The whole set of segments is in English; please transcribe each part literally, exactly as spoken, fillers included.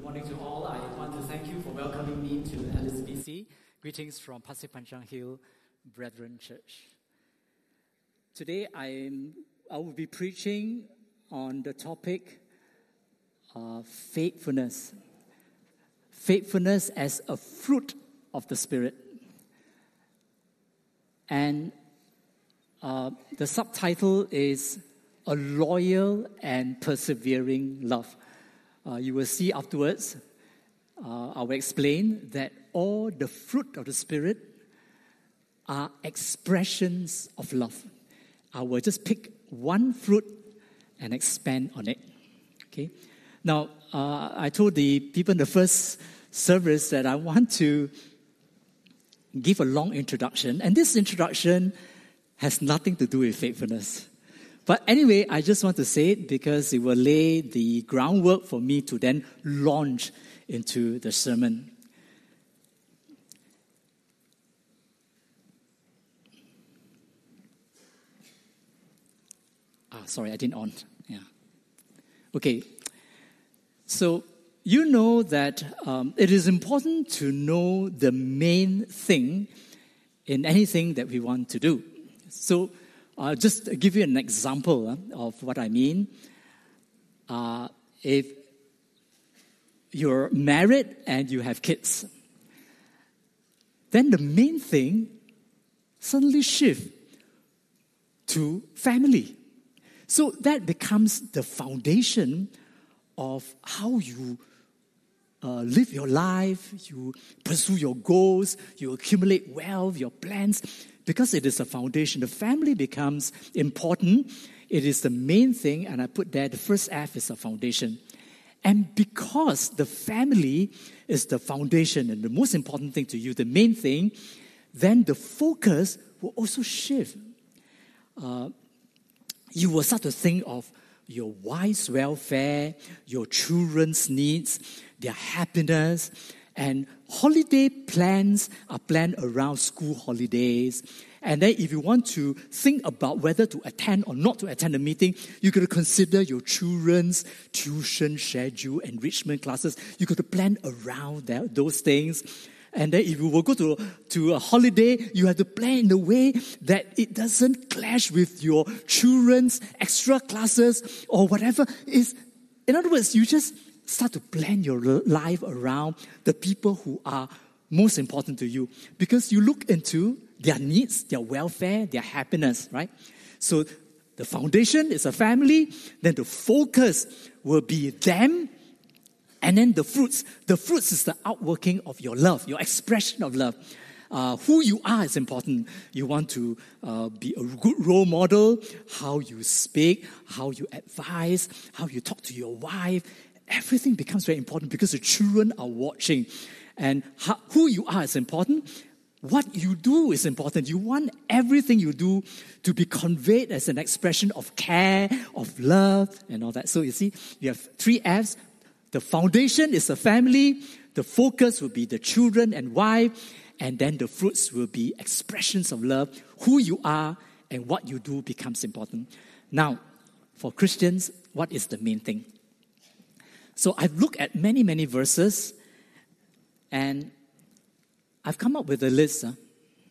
morning to all. I want to thank you for welcoming me to L S B C. Greetings from Pasir Panjang Hill Brethren Church. Today I'm, I will be preaching on the topic of faithfulness. Faithfulness as a fruit of the Spirit. And uh, the subtitle is A Loyal and Persevering Love. Uh, you will see afterwards, uh, I will explain that all the fruit of the Spirit are expressions of love. I will just pick one fruit and expand on it. Okay. Now, uh, I told the people in the first service that I want to give a long introduction, and this introduction has nothing to do with faithfulness. But anyway, I just want to say it because it will lay the groundwork for me to then launch into the sermon. Ah, sorry, I didn't on. Yeah. Okay. So, you know that um, it is important to know the main thing in anything that we want to do. So, I'll just give you an example uh, of what I mean. Uh, if you're married and you have kids, then the main thing suddenly shifts to family. So that becomes the foundation of how you uh, live your life, you pursue your goals, you accumulate wealth, your plans. Because it is a foundation, the family becomes important. It is the main thing, and I put there, the first F is a foundation. And because the family is the foundation and the most important thing to you, the main thing, then the focus will also shift. Uh, you will start to think of your wife's welfare, your children's needs, their happiness, and holiday plans are planned around school holidays. And then if you want to think about whether to attend or not to attend a meeting, you've got to consider your children's tuition schedule, enrichment classes. You've got to plan around that, those things. And then if you will go to, to a holiday, you have to plan in a way that it doesn't clash with your children's extra classes or whatever. Is, in other words, you just start to plan your life around the people who are most important to you. Because you look into their needs, their welfare, their happiness, right? So the foundation is a family, then the focus will be them, and then the fruits. The fruits is the outworking of your love, your expression of love. Uh, who you are is important. You want to uh, be a good role model, how you speak, how you advise, how you talk to your wife. Everything becomes very important because the children are watching. And how, who you are is important. What you do is important. You want everything you do to be conveyed as an expression of care, of love, and all that. So you see, you have three F's. The foundation is the family. The focus will be the children and wife. And then the fruits will be expressions of love. Who you are and what you do becomes important. Now, for Christians, what is the main thing? So I've looked at many, many verses, and I've come up with a list. Huh?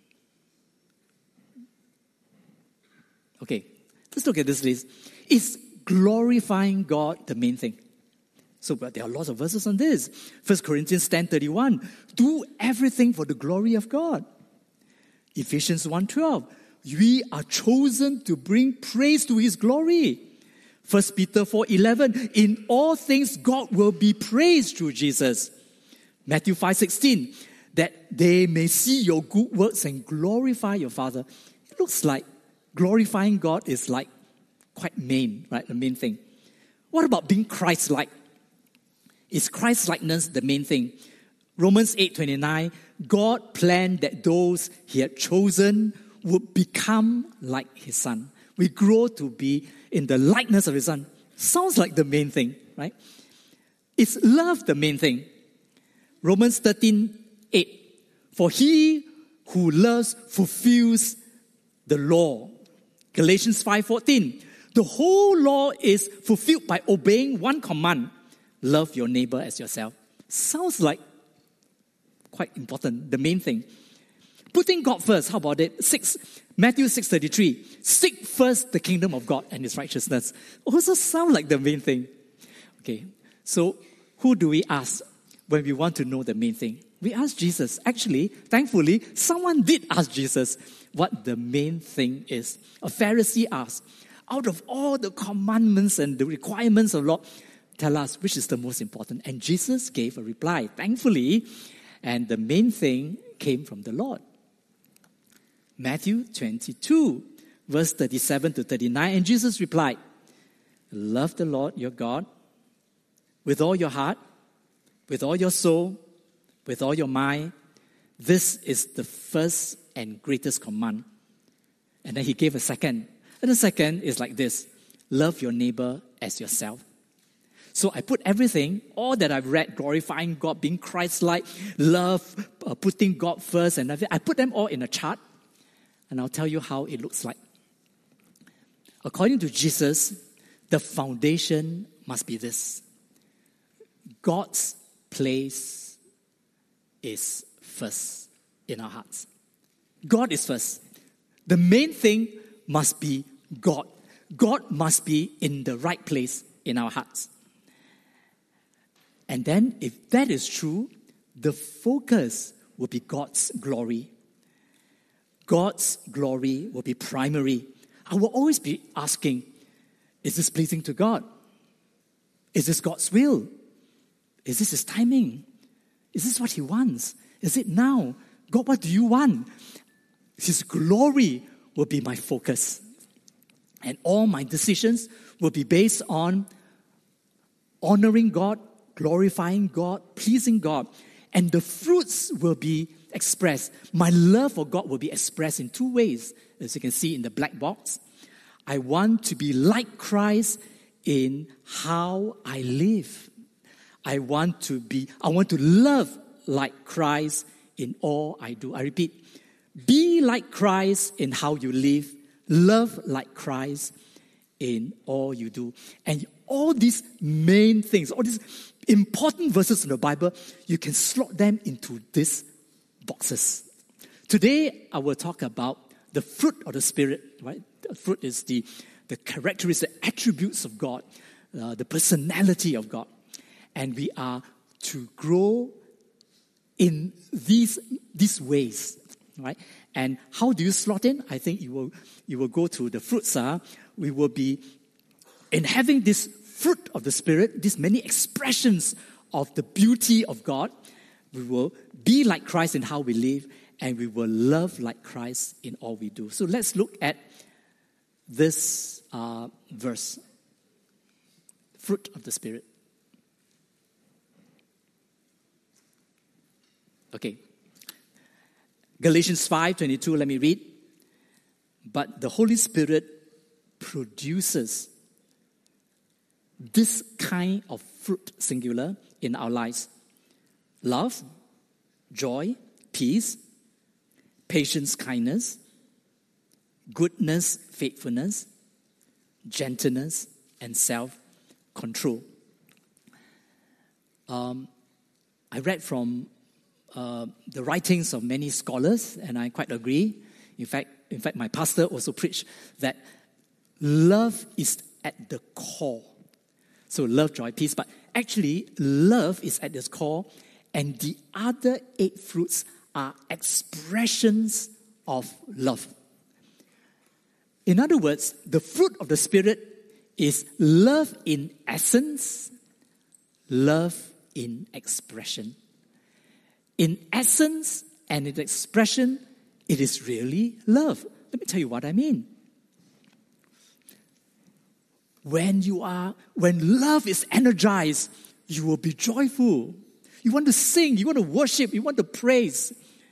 Okay, let's look at this list. Is glorifying God the main thing? So but there are lots of verses on this. First Corinthians ten thirty-one, do everything for the glory of God. Ephesians one twelve, we are chosen to bring praise to His glory. First Peter four eleven, in all things God will be praised through Jesus. Matthew five sixteen, that they may see your good works and glorify your Father. It looks like glorifying God is like quite main, right? The main thing. What about being Christ-like? Is Christ-likeness the main thing? Romans eight twenty-nine, God planned that those He had chosen would become like His Son. We grow to be in the likeness of His Son. Sounds like the main thing, right? Is love the main thing? Romans thirteen eight, for he who loves fulfills the law. Galatians five fourteen, the whole law is fulfilled by obeying one command, love your neighbor as yourself. sounds like quite important, the main thing. Putting God first, how about it? Six, Matthew six thirty-three. Seek first the kingdom of God and his righteousness. Also sound like the main thing. Okay, so who do we ask when we want to know the main thing? We ask Jesus. Actually, thankfully, someone did ask Jesus what the main thing is. A Pharisee asked, out of all the commandments and the requirements of law, tell us which is the most important. And Jesus gave a reply, thankfully, and the main thing came from the Lord. Matthew twenty-two, verse thirty-seven to thirty-nine, and Jesus replied, love the Lord your God with all your heart, with all your soul, with all your mind. This is the first and greatest command. And then he gave a second. And the second is like this: love your neighbor as yourself. So I put everything, all that I've read, glorifying God, being Christ-like, love, uh, putting God first, and everything, I put them all in a chart, and I'll tell you how it looks like. According to Jesus, the foundation must be this: God's place is first in our hearts. God is first. The main thing must be God. God must be in the right place in our hearts. And then, if that is true, the focus will be God's glory. God's glory will be primary. I will always be asking, is this pleasing to God? Is this God's will? Is this his timing? Is this what he wants? Is it now? God, what do you want? His glory will be my focus. And all my decisions will be based on honoring God, glorifying God, pleasing God. And the fruits will be expressed. My love for God will be expressed in two ways, as you can see in the black box. I want to be like Christ in how I live. I want to be, I want to love like Christ in all I do. I repeat, be like Christ in how you live. Love like Christ in all you do. And all these main things, all these important verses in the Bible, you can slot them into these boxes. Today, I will talk about the fruit of the Spirit, right? The fruit is the, the characteristics, the attributes of God, uh, the personality of God. And we are to grow in these, these ways, right? And how do you slot in? I think you will, you will go to the fruits. Uh, we will be, in having this fruit of the Spirit, these many expressions of the beauty of God, we will be like Christ in how we live, and we will love like Christ in all we do. So let's look at this uh, verse. Fruit of the Spirit. Okay. Galatians five twenty-two, let me read. But the Holy Spirit produces this kind of fruit, singular, in our lives: love, joy, peace, patience, kindness, goodness, faithfulness, gentleness, and self-control. Um, I read from uh, the writings of many scholars, and I quite agree. In fact, in fact, my pastor also preached that love is at the core. So love, joy, peace. But actually, love is at its core, and the other eight fruits are expressions of love. In other words, the fruit of the Spirit is love in essence, love in expression. In essence and in expression, it is really love. Let me tell you what I mean. When you are, when love is energized, you will be joyful. You want to sing, you want to worship, you want to praise.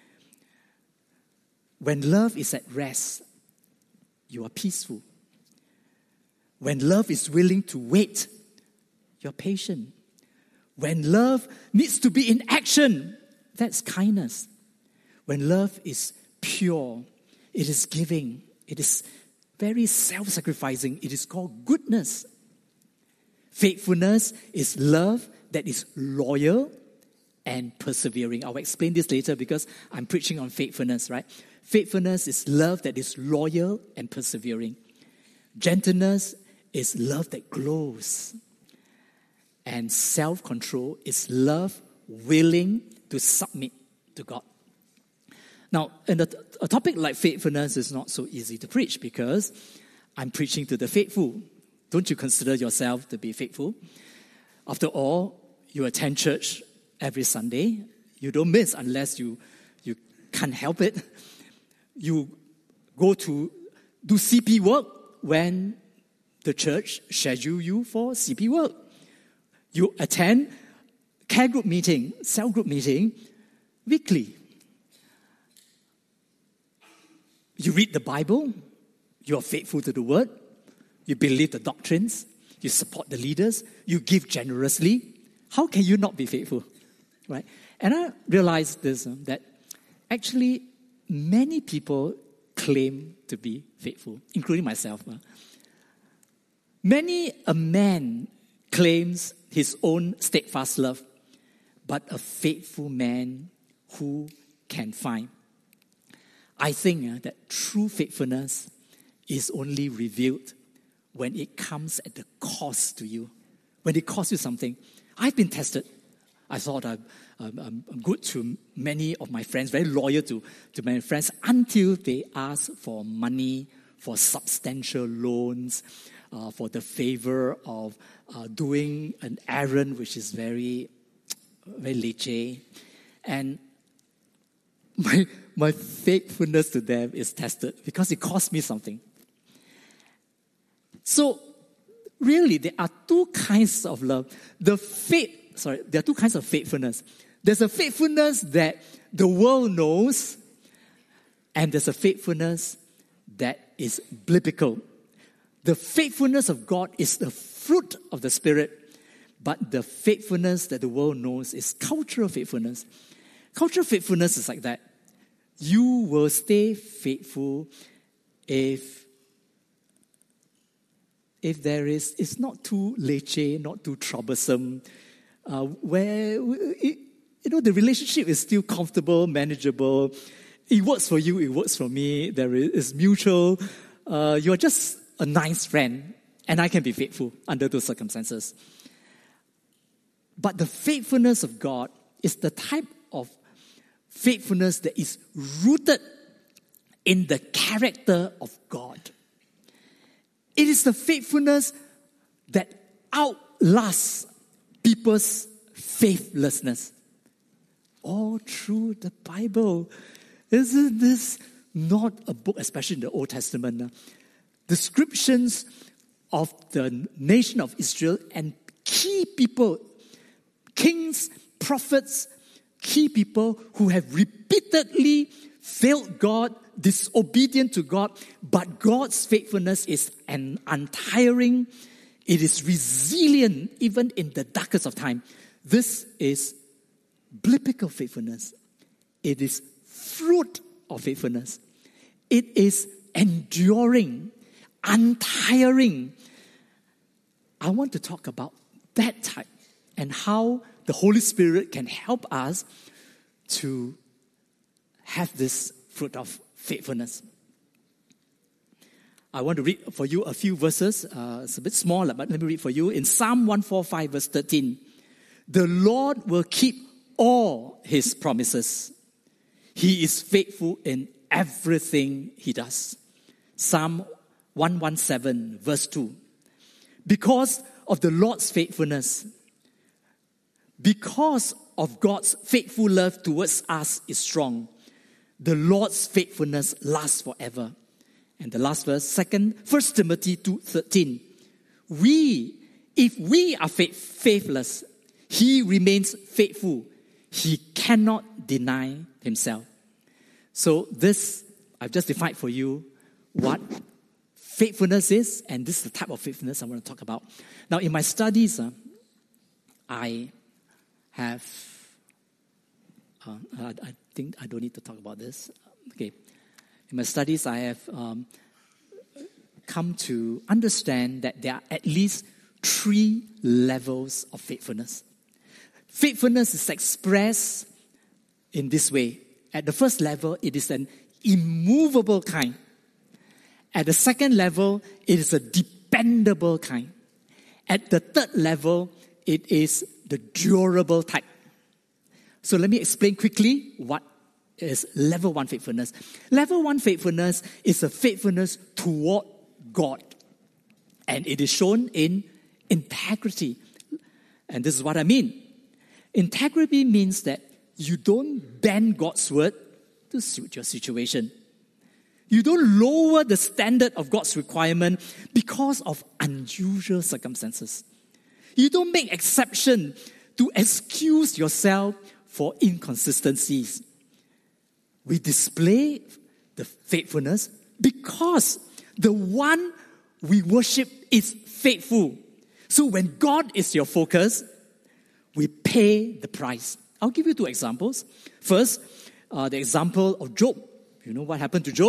When love is at rest, you are peaceful. When love is willing to wait, you're patient. When love needs to be in action, that's kindness. When love is pure, it is giving, it is very self-sacrificing, it is called goodness. Faithfulness is love that is loyal and persevering. I'll explain this later because I'm preaching on faithfulness, right? Faithfulness is love that is loyal and persevering. Gentleness is love that glows. And self-control is love willing to submit to God. Now, in a, a topic like faithfulness is not so easy to preach because I'm preaching to the faithful. Don't you consider yourself to be faithful? After all, you attend church every Sunday. You don't miss unless you, you can't help it. You go to do C P work when the church schedule you for C P work. You attend care group meeting, cell group meeting weekly. You read the Bible. You are faithful to the word. You believe the doctrines. You support the leaders. You give generously. How can you not be faithful? Right? And I realized this, um, that actually many people claim to be faithful, including myself. Uh. Many a man claims his own steadfast love, but a faithful man who can find. I think uh, that true faithfulness is only revealed when it comes at the cost to you, when it costs you something. I've been tested. I thought I'm, I'm, I'm good to many of my friends, very loyal to, to my friends, until they ask for money, for substantial loans, uh, for the favor of uh, doing an errand which is very, very leceh. And my, my faithfulness to them is tested because it cost me something. So, really, there are two kinds of love. The faith, sorry, there are two kinds of faithfulness. There's a faithfulness that the world knows, and there's a faithfulness that is biblical. The faithfulness of God is the fruit of the Spirit, but the faithfulness that the world knows is cultural faithfulness. Cultural faithfulness is like that. You will stay faithful if if there is, it's not too leceh, not too troublesome, uh, where, it, you know, the relationship is still comfortable, manageable. It works for you, it works for me. There is it's mutual. Uh, you're just a nice friend, and I can be faithful under those circumstances. But the faithfulness of God is the type of faithfulness that is rooted in the character of God. It is the faithfulness that outlasts people's faithlessness. All through the Bible. Isn't this not a book, especially in the Old Testament, uh, descriptions of the nation of Israel and key people, kings, prophets, key people who have repeatedly failed God, disobedient to God, but God's faithfulness is an untiring, it is resilient even in the darkest of time. This is biblical faithfulness. It is fruit of faithfulness. It is enduring, untiring. I want to talk about that type and how the Holy Spirit can help us to have this fruit of faithfulness. I want to read for you a few verses. Uh, it's a bit smaller, but let me read for you. In Psalm one forty-five, verse thirteen, the Lord will keep all His promises. He is faithful in everything He does. Psalm one seventeen, verse two, because of the Lord's faithfulness, because of God's faithful love towards us is strong. The Lord's faithfulness lasts forever. And the last verse, second, First Timothy two thirteen. We, if we are faith, faithless, He remains faithful. He cannot deny Himself. So this, I've just defined for you what faithfulness is, and this is the type of faithfulness I want to talk about. Now, in my studies, uh, I have, uh, I, I think I don't need to talk about this. Okay. In my studies, I have um, come to understand that there are at least three levels of faithfulness. Faithfulness is expressed in this way. At the first level, it is an immovable kind. At the second level, it is a dependable kind. At the third level, it is the durable type. So let me explain quickly what is level one faithfulness. Level one faithfulness is a faithfulness toward God. And it is shown in integrity. And this is what I mean. Integrity means that you don't bend God's word to suit your situation. You don't lower the standard of God's requirement because of unusual circumstances. You don't make exception to excuse yourself for inconsistencies. We display the faithfulness because the one we worship is faithful. So when God is your focus, we pay the price. I'll give you two examples. First, uh, the example of Job. You know what happened to Job?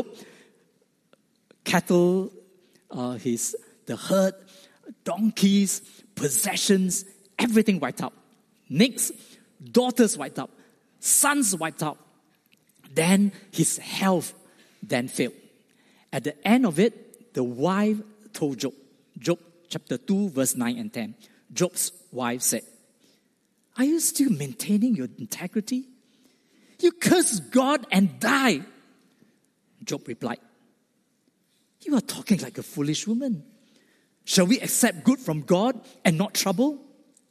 Cattle, uh, his the herd, donkeys, possessions, everything wiped out. Next, daughters wiped out, sons wiped out. Then his health then failed. At the end of it, the wife told Job, Job chapter two, verse nine and ten. Job's wife said, "Are you still maintaining your integrity? You curse God and die." Job replied, "You are talking like a foolish woman. Shall we accept good from God and not trouble?"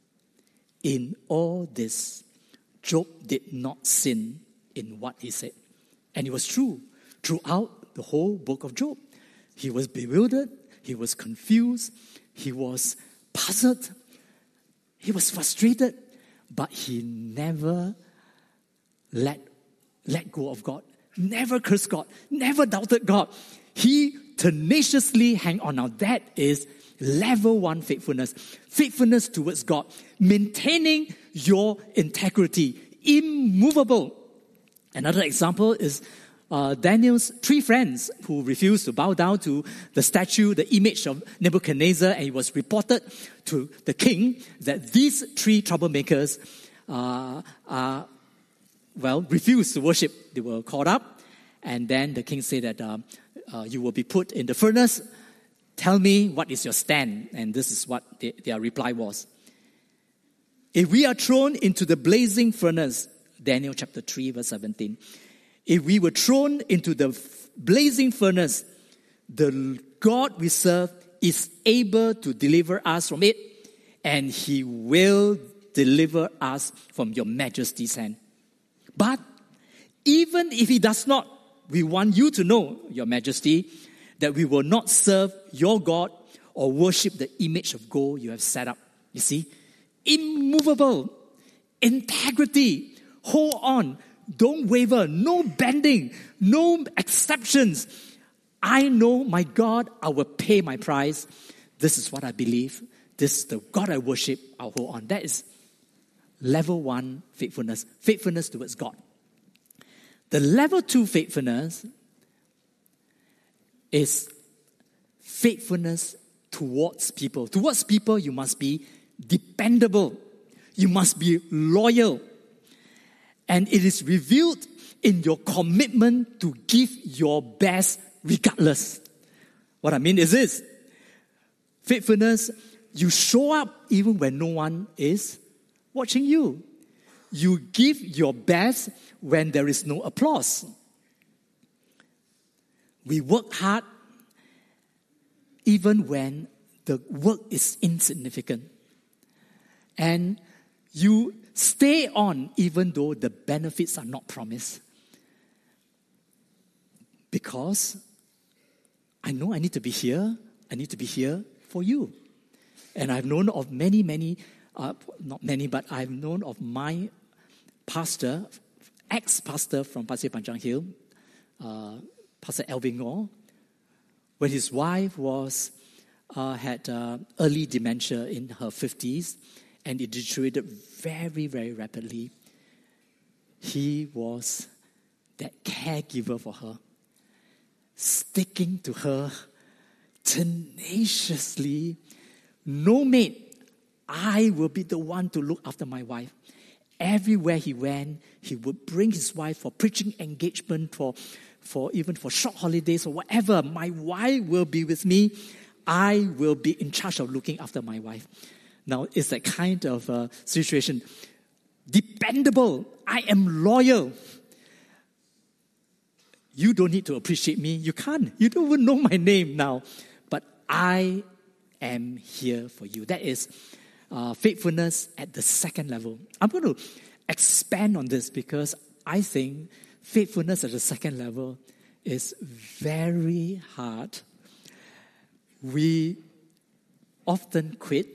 In all this, Job did not sin in what he said. And it was true throughout the whole book of Job. He was bewildered, he was confused, he was puzzled, he was frustrated, but he never let, let go of God, never cursed God, never doubted God. He tenaciously hang on. Now that is level one faithfulness. Faithfulness towards God. Maintaining your integrity. Immovable. Another example is uh, Daniel's three friends who refused to bow down to the statue, the image of Nebuchadnezzar, and it was reported to the king that these three troublemakers uh, uh, well, refused to worship. They were caught up, and then the king said that uh, uh, you will be put in the furnace. Tell me what is your stand. And this is what they, their reply was. If we are thrown into the blazing furnace, Daniel chapter three, verse seventeen. If we were thrown into the blazing furnace, the God we serve is able to deliver us from it, and he will deliver us from your majesty's hand. But even if he does not, we want you to know, your majesty, that we will not serve your God or worship the image of gold you have set up. You see, immovable, integrity, hold on, don't waver, no bending, no exceptions. I know my God, I will pay my price. This is what I believe. This is the God I worship, I'll hold on. That is level one faithfulness, faithfulness towards God. The level two faithfulness is faithfulness towards people. Towards people, you must be dependable. You must be loyal. And it is revealed in your commitment to give your best regardless. What I mean is this. Faithfulness, you show up even when no one is watching you. You give your best when there is no applause. We work hard even when the work is insignificant. And you stay on even though the benefits are not promised. Because I know I need to be here. I need to be here for you. And I've known of many, many, uh, not many, but I've known of my pastor, ex-pastor from Pasir Panjang Hill, uh, Pastor Elvin Ngor, when his wife was uh, had uh, early dementia in her fifties, and it deteriorated very, very rapidly. He was that caregiver for her, sticking to her tenaciously. No, mate, I will be the one to look after my wife. Everywhere he went, he would bring his wife for preaching engagement, for, for even for short holidays or whatever. My wife will be with me. I will be in charge of looking after my wife. Now, it's that kind of uh, situation. Dependable. I am loyal. You don't need to appreciate me. You can't. You don't even know my name now. But I am here for you. That is uh, faithfulness at the second level. I'm going to expand on this because I think faithfulness at the second level is very hard. We often quit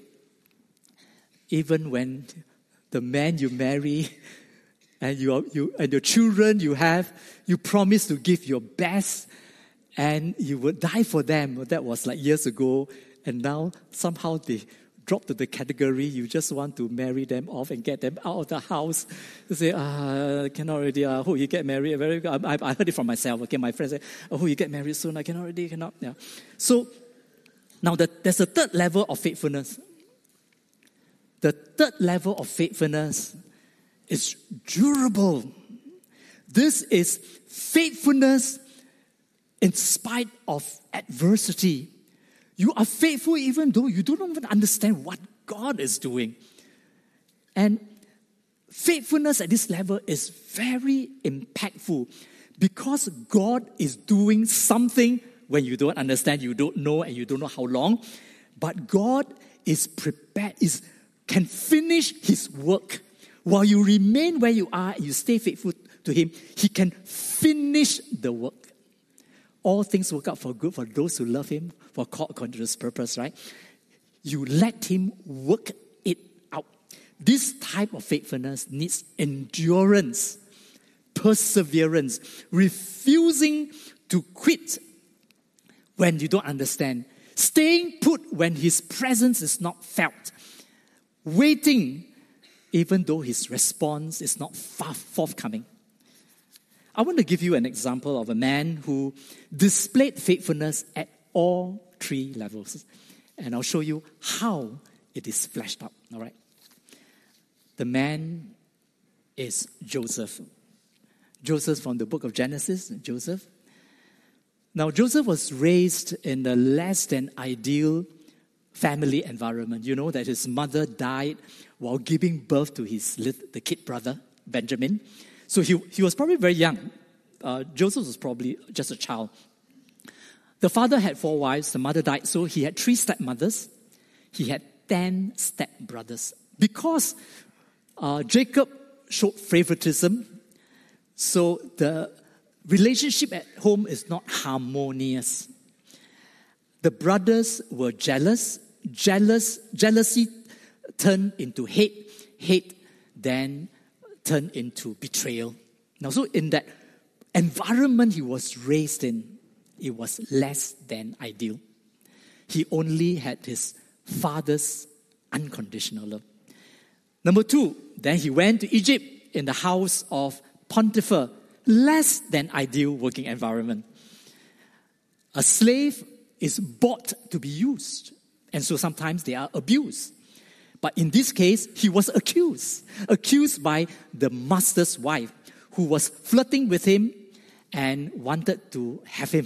even when the man you marry and you, you and your children you have, you promise to give your best and you would die for them. That was like years ago. And now somehow they drop to the category you just want to marry them off and get them out of the house. You say, ah, I cannot already. Uh, oh, you get married. Very good. I, I heard it from myself. Okay, my friends say, oh, you get married soon. I cannot already. Cannot. Yeah. So now the, there's a third level of faithfulness. The third level of faithfulness is durable. This is faithfulness in spite of adversity. You are faithful even though you don't even understand what God is doing. And faithfulness at this level is very impactful because God is doing something when you don't understand, you don't know, and you don't know how long. But God is prepared, is can finish His work. While you remain where you are and you stay faithful to Him, He can finish the work. All things work out for good for those who love Him, for called according to His purpose, right? You let Him work it out. This type of faithfulness needs endurance, perseverance, refusing to quit when you don't understand, staying put when His presence is not felt, waiting even though His response is not forthcoming. I want to give you an example of a man who displayed faithfulness at all three levels. And I'll show you how it is fleshed out. All right. The man is Joseph. Joseph from the book of Genesis, Joseph. Now, Joseph was raised in a less than ideal family environment. You know that his mother died while giving birth to his the kid brother, Benjamin. So he, he was probably very young. Uh, Joseph was probably just a child. The father had four wives. The mother died. So he had three stepmothers. He had ten stepbrothers. Because uh, Jacob showed favoritism, so the relationship at home is not harmonious. The brothers were jealous. Jealous, jealousy turned into hate. Hate then turned into betrayal. Now, so in that environment he was raised in, it was less than ideal. He only had his father's unconditional love. Number two, then he went to Egypt in the house of Potiphar, less than ideal working environment. A slave is bought to be used, and so sometimes they are abused. But in this case, he was accused, accused by the master's wife, who was flirting with him and wanted to have him.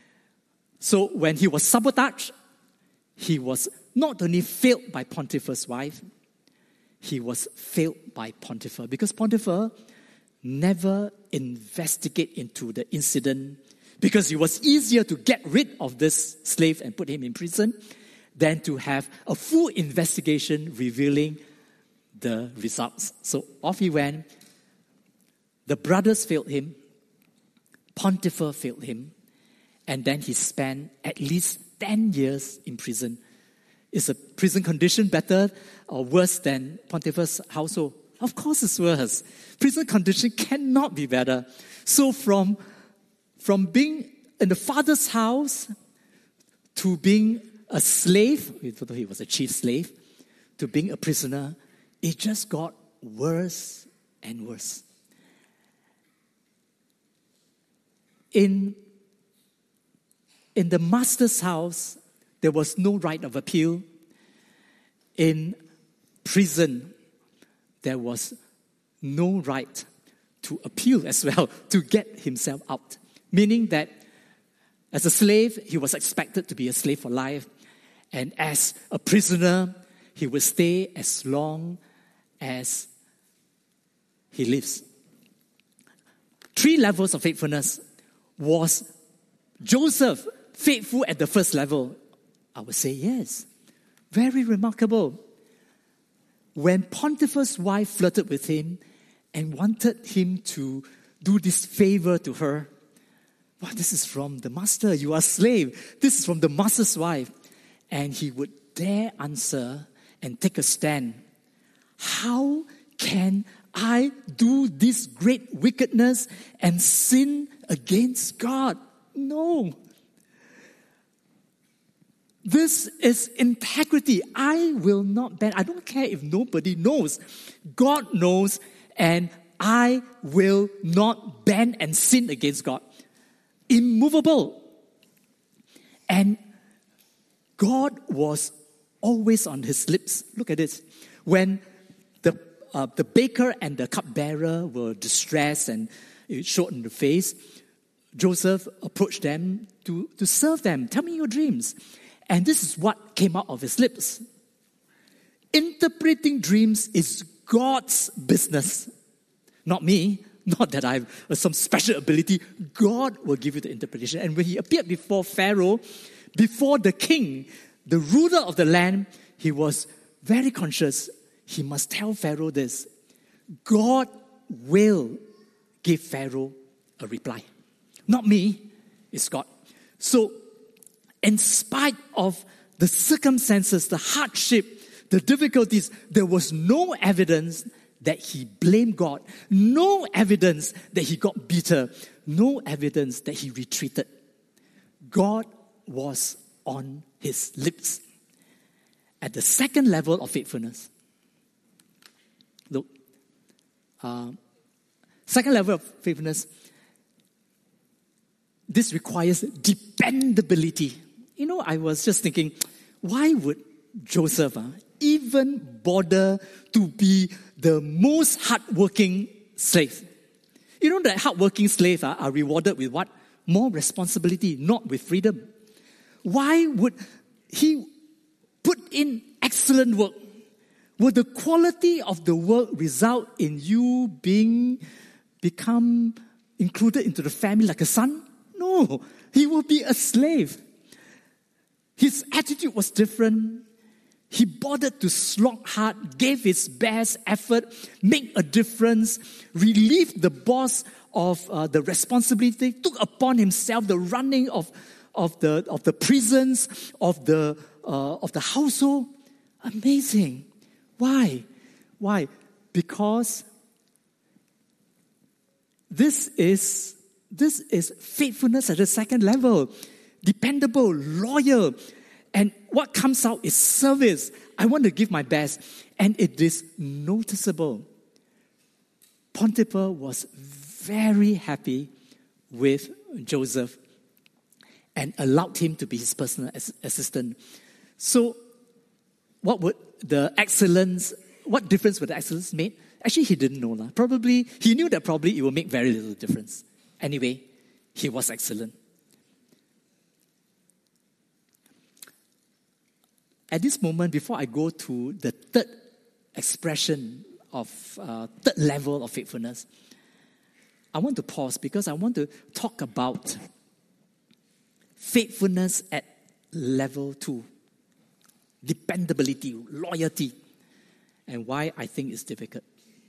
So when he was sabotaged, he was not only failed by Potiphar's wife, he was failed by Potiphar, because Potiphar never investigated into the incident, because it was easier to get rid of this slave and put him in prison than to have a full investigation revealing the results. So off he went. The brothers failed him. Potiphar failed him. And then he spent at least ten years in prison. Is a prison condition better or worse than Potiphar's household? Of course it's worse. Prison condition cannot be better. So from, from being in the father's house to being a slave, although he was a chief slave, to being a prisoner, it just got worse and worse. In, in the master's house, there was no right of appeal. In prison, there was no right to appeal as well, to get himself out. Meaning that as a slave, he was expected to be a slave for life. And as a prisoner, he would stay as long as he lives. Three levels of faithfulness. Was Joseph faithful at the first level? I would say yes. Very remarkable. When Potiphar's wife flirted with him and wanted him to do this favor to her, well, this is from the master. You are a slave. This is from the master's wife. And he would dare answer and take a stand. How can I do this great wickedness and sin against God? No. This is integrity. I will not bend. I don't care if nobody knows. God knows, and I will not bend and sin against God. Immovable. And God was always on his lips. Look at this. When the uh, the baker and the cupbearer were distressed and it showed in the face, Joseph approached them to, to serve them. Tell me your dreams. And this is what came out of his lips. Interpreting dreams is God's business. Not me. Not that I have some special ability. God will give you the interpretation. And when he appeared before Pharaoh, before the king, the ruler of the land, he was very conscious. He must tell Pharaoh this. God will give Pharaoh a reply. Not me, it's God. So, in spite of the circumstances, the hardship, the difficulties, there was no evidence that he blamed God. No evidence that he got bitter. No evidence that he retreated. God was on his lips. At the second level of faithfulness. Look. Uh, second level of faithfulness. This requires dependability. You know, I was just thinking, why would Joseph uh, even bother to be the most hardworking slave? You know that hardworking slaves uh, are rewarded with what? More responsibility, not with freedom. Why would he put in excellent work? Will the quality of the work result in you being become included into the family like a son? No, he will be a slave. His attitude was different. He bothered to slog hard, gave his best effort, make a difference, relieved the boss of uh, the responsibility, took upon himself the running of, of, the, of the prisons, of the, uh, of the household. Amazing. Why? Why? Because this is, this is faithfulness at the second level. Dependable, loyal. And what comes out is service. I want to give my best. And it is noticeable. Potiphar was very happy with Joseph and allowed him to be his personal assistant. So, what would the excellence, what difference would the excellence make? Actually, he didn't know. La. Probably, he knew that probably it would make very little difference. Anyway, he was excellent. At this moment, before I go to the third expression of, uh, third level of faithfulness, I want to pause because I want to talk about faithfulness at level two. Dependability, loyalty, and why I think it's difficult.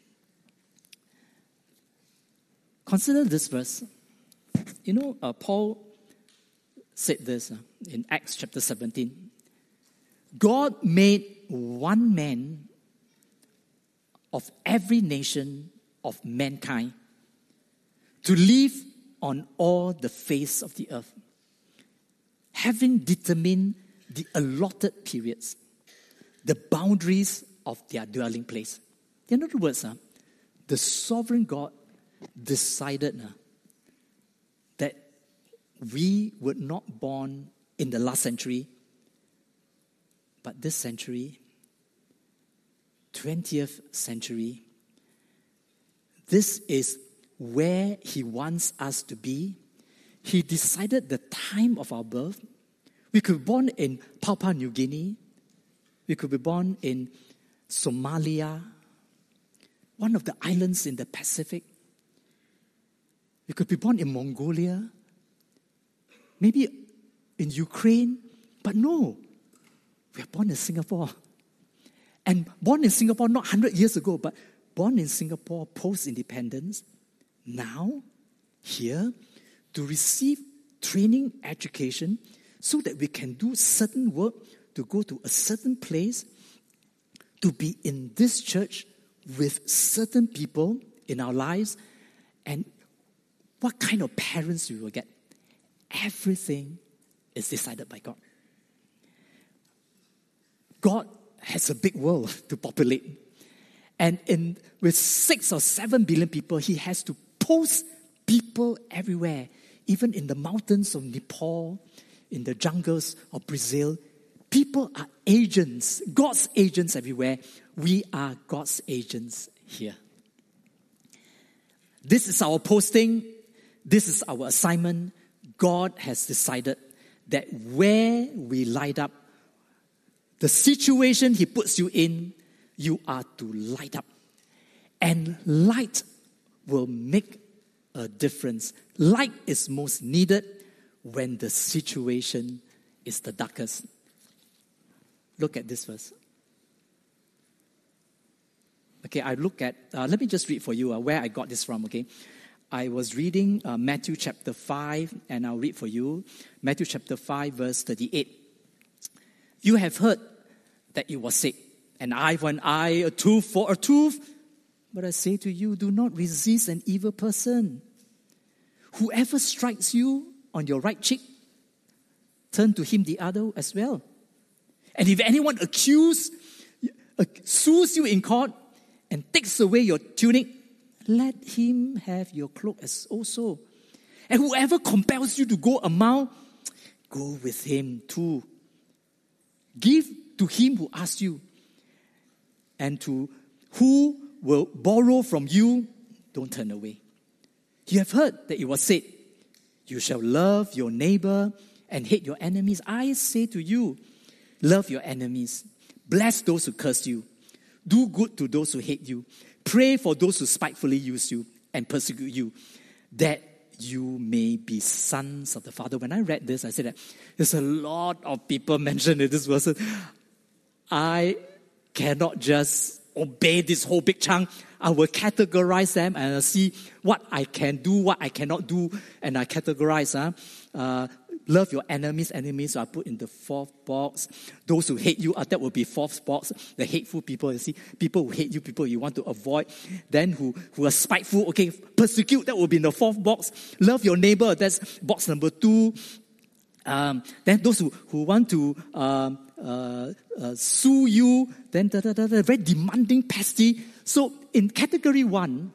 Consider this verse. You know, uh, Paul said this uh, in Acts chapter seventeen. God made one man of every nation of mankind to live on all the face of the earth, having determined the allotted periods, the boundaries of their dwelling place. In other words, uh, the sovereign God decided uh, that we were not born in the last century, but this century, twentieth century, this is where He wants us to be. He decided the time of our birth. We could be born in Papua New Guinea. We could be born in Somalia, one of the islands in the Pacific. We could be born in Mongolia, maybe in Ukraine, but no, we are born in Singapore. And born in Singapore not one hundred years ago, but born in Singapore post-independence, now, here, to receive training, education, so that we can do certain work, to go to a certain place, to be in this church with certain people in our lives, and what kind of parents we will get. Everything is decided by God. God has a big world to populate. And in with six or seven billion people, He has to post people everywhere, even in the mountains of Nepal, in the jungles of Brazil. People are agents, God's agents everywhere. We are God's agents here. This is our posting. This is our assignment. God has decided that where we light up, the situation He puts you in, you are to light up. And light will make a difference. Light is most needed when the situation is the darkest. Look at this verse. Okay, I look at, uh, let me just read for you uh, where I got this from, okay? I was reading uh, Matthew chapter five, and I'll read for you. Matthew chapter five, verse thirty-eight. You have heard that it was said, an eye for an eye, a tooth for a tooth. But I say to you, do not resist an evil person. Whoever strikes you on your right cheek, turn to him the other as well. And if anyone accuse, uh, sues you in court and takes away your tunic, let him have your cloak as also. And whoever compels you to go a mile, go with him too. Give to him who asks you, and to who will borrow from you, don't turn away. You have heard that it was said, you shall love your neighbor and hate your enemies. I say to you, love your enemies. Bless those who curse you. Do good to those who hate you. Pray for those who spitefully use you and persecute you, that you may be sons of the Father. When I read this, I said that there's a lot of people mentioned in this verse. I cannot just obey this whole big chunk. I will categorize them and see what I can do, what I cannot do, and I categorize. Huh? Uh, love your enemies. Enemies are put in the fourth box. Those who hate you, uh, that will be fourth box. The hateful people, you see, people who hate you, people you want to avoid. Then who, who are spiteful, okay, persecute, that will be in the fourth box. Love your neighbor, that's box number two. Um, then those who, who want to um, uh, uh, sue you, then da, da, da, da, very demanding, pesty. So in category one,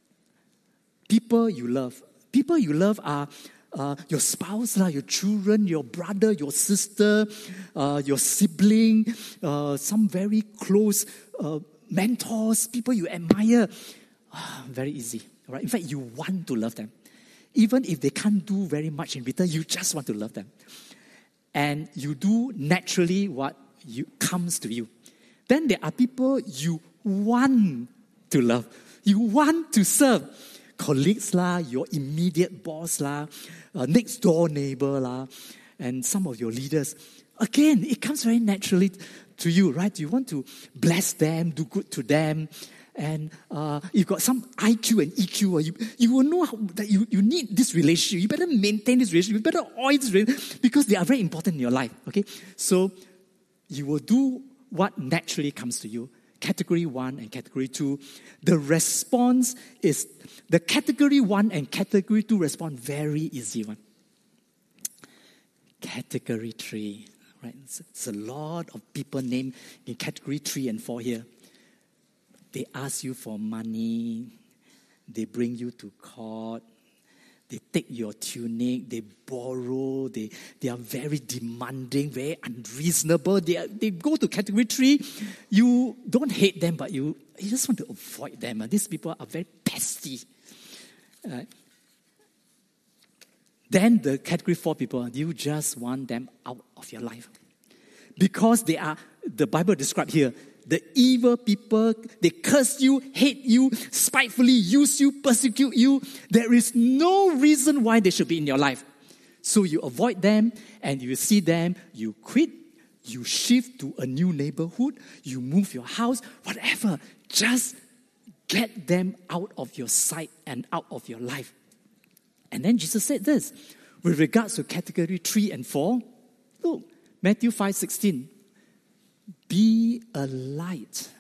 people you love. People you love are uh, your spouse, uh, your children, your brother, your sister, uh, your sibling, uh, some very close uh, mentors, people you admire. Uh, very easy, right? In fact, you want to love them. Even if they can't do very much in return, you just want to love them. And you do naturally what you, comes to you. Then there are people you want to love. You want to serve. Colleagues lah, your immediate boss lah, uh, next door neighbor lah, and some of your leaders. Again, it comes very naturally to you, right? You want to bless them, do good to them. And uh, you've got some I Q and E Q. You, you will know how, that you, you need this relationship. You better maintain this relationship. You better oil this relationship because they are very important in your life. Okay, so you will do what naturally comes to you. Category one and category two. The response is the category one and category two respond very easy one. Category three, right? It's, it's a lot of people named in category three and four here. They ask you for money. They bring you to court. They take your tunic, they borrow, they, they are very demanding, very unreasonable. They, are, they go to category three. You don't hate them, but you, you just want to avoid them. These people are very pesky. Uh, then the category four people, you just want them out of your life. Because they are, the Bible described here, the evil people, they curse you, hate you, spitefully use you, persecute you. There is no reason why they should be in your life. So you avoid them, and you see them, you quit, you shift to a new neighborhood, you move your house, whatever. Just get them out of your sight and out of your life. And then Jesus said this, with regards to category three and four, look, Matthew five sixteen. Be a light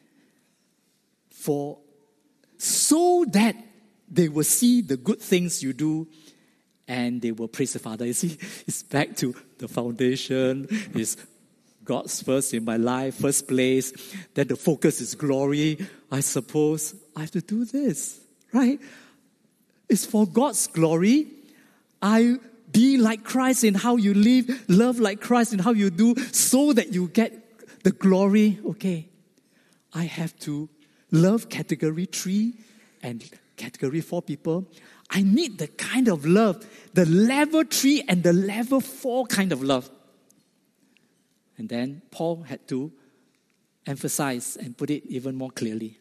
for so that they will see the good things you do and they will praise the Father. You see, it's back to the foundation. It's God's first in my life, first place. Then the focus is glory. I suppose I have to do this, right? It's for God's glory. I be like Christ in how you live, love like Christ in how you do, so that you get the glory. Okay, I have to love category three and category four people. I need the kind of love, the level three and the level four kind of love. And then Paul had to emphasize and put it even more clearly.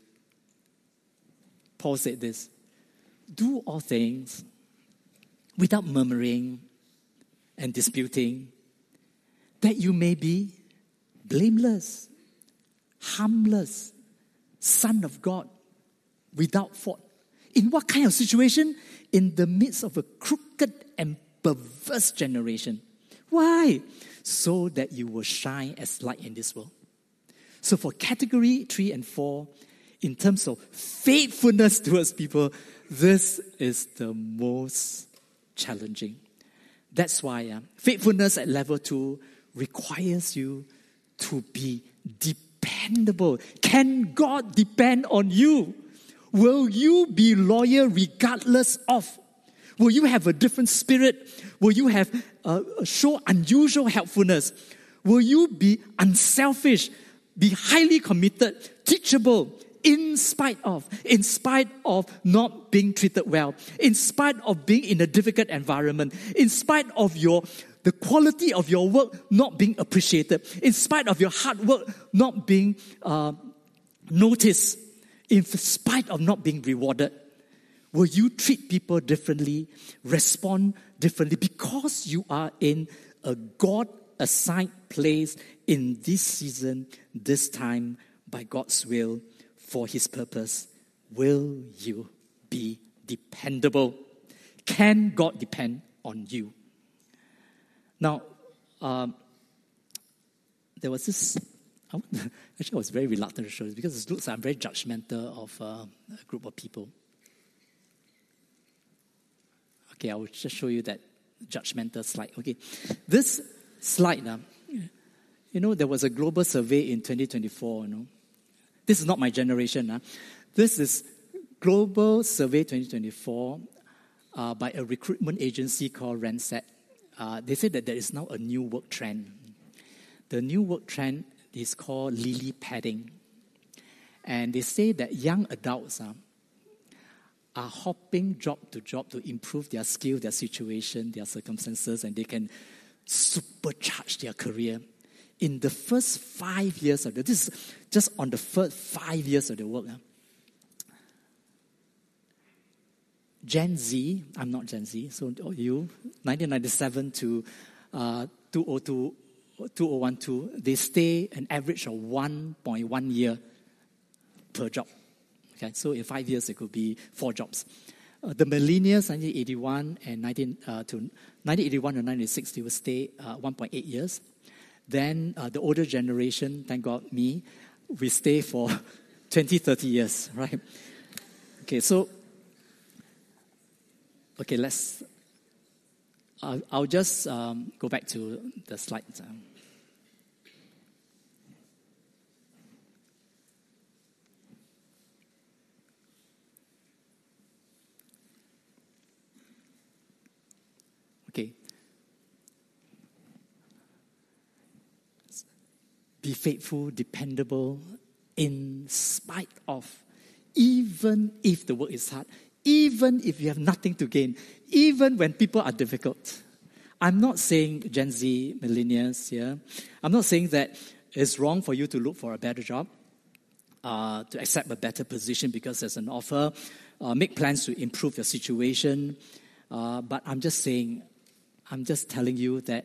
Paul said this, do all things without murmuring and disputing, that you may be blameless, harmless, son of God, without fault. In what kind of situation? In the midst of a crooked and perverse generation. Why? So that you will shine as light in this world. So for category three and four, in terms of faithfulness towards people, this is the most challenging. That's why uh, faithfulness at level two requires you to be dependable. Can God depend on you? Will you be loyal regardless of? Will you have a different spirit? Will you have uh, show unusual helpfulness? Will you be unselfish, be highly committed, teachable, in spite of, in spite of not being treated well, in spite of being in a difficult environment, in spite of your the quality of your work not being appreciated, in spite of your hard work not being uh, noticed, in spite of not being rewarded? Will you treat people differently, respond differently, because you are in a God-assigned place in this season, this time, by God's will, for His purpose? Will you be dependable? Can God depend on you? Now, um, there was this, actually I was very reluctant to show this because it looks like I'm very judgmental of uh, a group of people. Okay, I will just show you that judgmental slide. Okay, this slide, uh, you know, there was a global survey in twenty twenty-four, you know. This is not my generation. Uh. This is Global Survey twenty twenty-four uh, by a recruitment agency called Randstad. Uh, they say that there is now a new work trend. The new work trend is called lily padding. And they say that young adults uh, are hopping job to job to improve their skill, their situation, their circumstances, and they can supercharge their career. In the first five years of the, this is just on the first five years of the work. Uh, Gen Z, I'm not Gen Z, so you, nineteen ninety-seven to uh, two thousand twelve, they stay an average of one point one year per job. Okay, so in five years, it could be four jobs. Uh, the millennials, nineteen eighty-one and nineteen, uh, to nineteen eighty-one to nineteen sixty, will stay uh, one point eight years. Then uh, the older generation, thank God, me, we stay for twenty, thirty years, right? Okay, so, okay, let's, I'll, I'll just um, go back to the slides. Um, Okay. Be faithful, dependable, in spite of, even if the work is hard, even if you have nothing to gain, even when people are difficult. I'm not saying Gen Z, millennials here, I'm not saying that it's wrong for you to look for a better job, uh, to accept a better position because there's an offer, uh, make plans to improve your situation. Uh, but I'm just saying, I'm just telling you that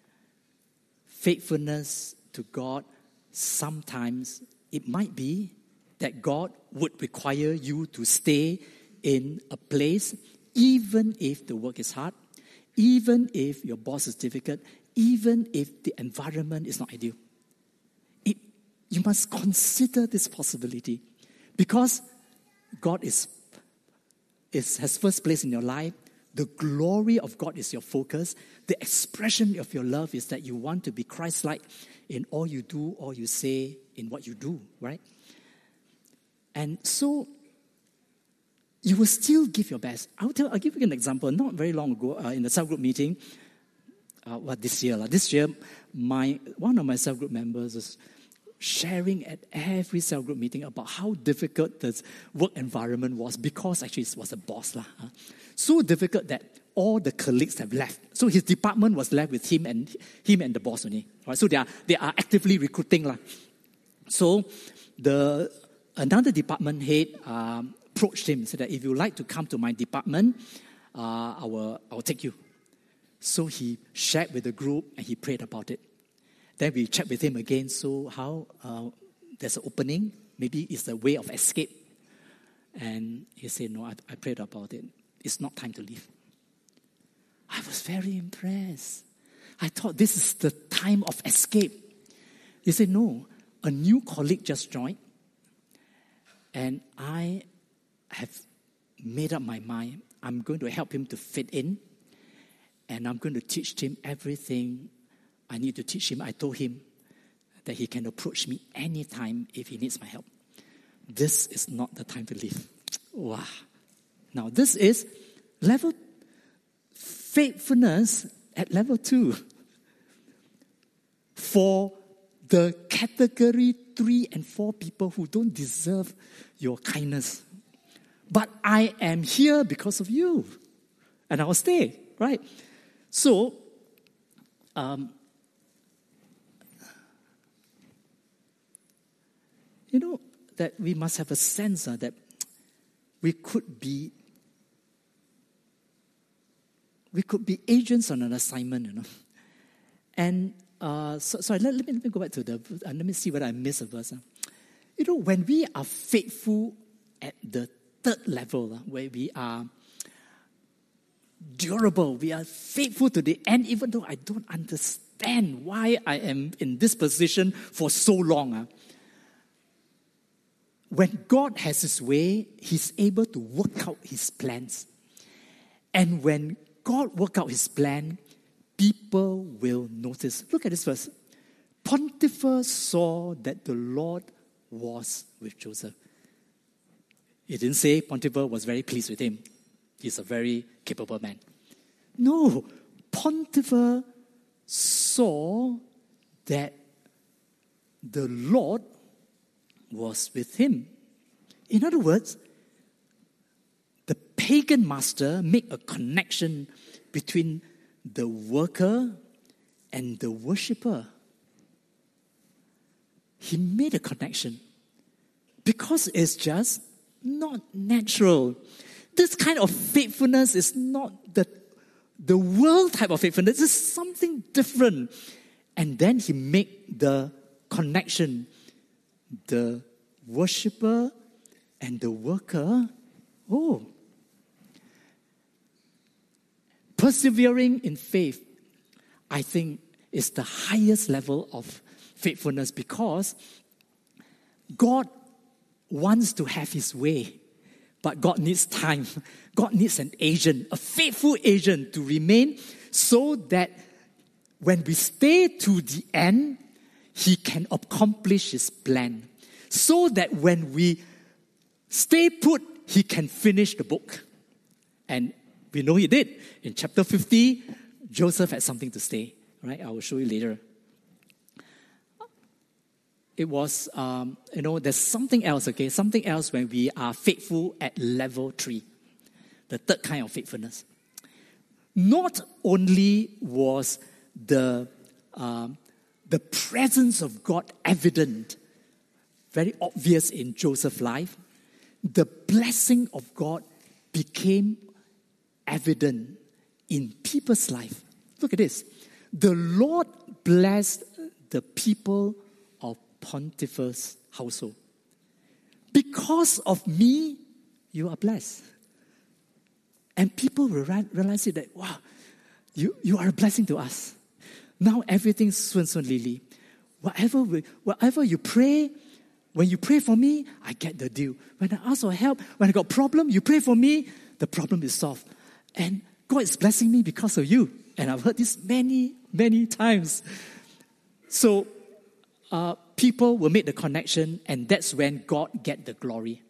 faithfulness to God, sometimes it might be that God would require you to stay in a place even if the work is hard, even if your boss is difficult, even if the environment is not ideal. It, you must consider this possibility because God is, is has first place in your life. The glory of God is your focus. The expression of your love is that you want to be Christ-like in all you do, all you say, in what you do, right? And so, you will still give your best. I'll, tell, I'll give you an example. Not very long ago, uh, in the cell group meeting, uh, what this year, uh, this year, my one of my cell group members is sharing at every cell group meeting about how difficult the work environment was because actually it was a boss. Lah, huh? So difficult that all the colleagues have left. So his department was left with him and him and the boss only. Right? So they are, they are actively recruiting. Lah. So the another department head um, approached him and said that if you like to come to my department, uh, I, will, I will take you. So he shared with the group and he prayed about it. Then we checked with him again. So how uh, there's an opening. Maybe it's a way of escape. And he said, no, I, I prayed about it. It's not time to leave. I was very impressed. I thought this is the time of escape. He said, no, a new colleague just joined. And I have made up my mind. I'm going to help him to fit in. And I'm going to teach him everything I need to teach him. I told him that he can approach me anytime if he needs my help. This is not the time to leave. Wow. Now, this is level faithfulness at level two. For the category three and four people who don't deserve your kindness. But I am here because of you. And I will stay, right? So, um, you know, that we must have a sense uh, that we could be we could be agents on an assignment, you know. And uh, so, sorry, let, let, me, let me go back to the, uh, let me see whether I miss a verse. Uh. You know, when we are faithful at the third level, uh, where we are durable, we are faithful to the end, even though I don't understand why I am in this position for so long. Uh. When God has His way, He's able to work out His plans. And when God works out His plan, people will notice. Look at this verse. Potiphar saw that the Lord was with Joseph. He didn't say Potiphar was very pleased with him. He's a very capable man. No, Potiphar saw that the Lord was with him. In other words, the pagan master made a connection between the worker and the worshipper. He made a connection because it's just not natural. This kind of faithfulness is not the, the world type of faithfulness. It's something different. And then he made the connection. The worshipper and the worker, oh, persevering in faith, I think, is the highest level of faithfulness because God wants to have His way, but God needs time. God needs an agent, a faithful agent to remain so that when we stay to the end, He can accomplish His plan. So that when we stay put, He can finish the book. And we know He did. In chapter fifty, Joseph had something to say, right? I will show you later. It was, um, you know, there's something else, okay? Something else when we are faithful at level three. The third kind of faithfulness. Not only was the, um, the presence of God evident, very obvious in Joseph's life, the blessing of God became evident in people's life. Look at this. The Lord blessed the people of Potiphar's household. Because of me, you are blessed. And people will realize it that, wow, you, you are a blessing to us. Now everything's swan swan lily. Whatever, we, whatever you pray, when you pray for me, I get the deal. When I ask for help, when I got problem, you pray for me, the problem is solved. And God is blessing me because of you. And I've heard this many, many times. So uh, people will make the connection, and that's when God get the glory.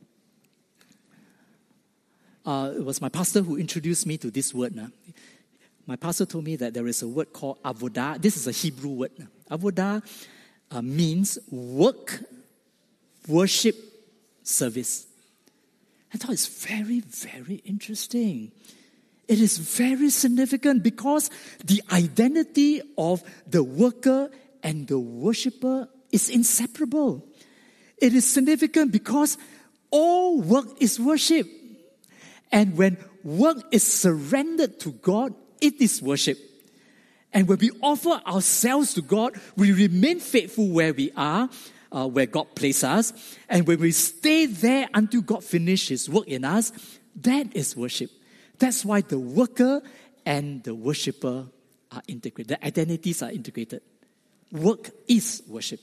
Uh, it was my pastor who introduced me to this word. Nah. My pastor told me that there is a word called avodah. This is a Hebrew word. Nah. Avodah uh, means work, worship, service. I thought it's very, very interesting. It is very significant because the identity of the worker and the worshiper is inseparable. It is significant because all work is worship. And when work is surrendered to God, it is worship. And when we offer ourselves to God, we remain faithful where we are, uh, where God placed us. And when we stay there until God finishes His work in us, that is worship. That's why the worker and the worshiper are integrated. The identities are integrated. Work is worship.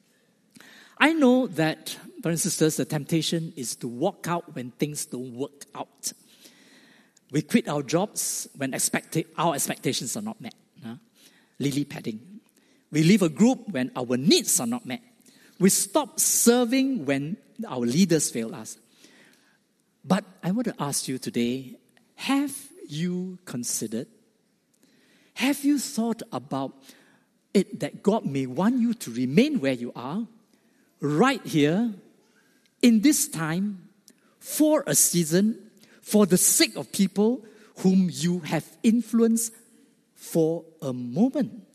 I know that, brothers and sisters, the temptation is to walk out when things don't work out. We quit our jobs when expecta- our expectations are not met. Huh? Lily padding. We leave a group when our needs are not met. We stop serving when our leaders fail us. But I want to ask you today, have you considered, have you thought about it that God may want you to remain where you are, right here, in this time, for a season, for the sake of people whom you have influenced for a moment?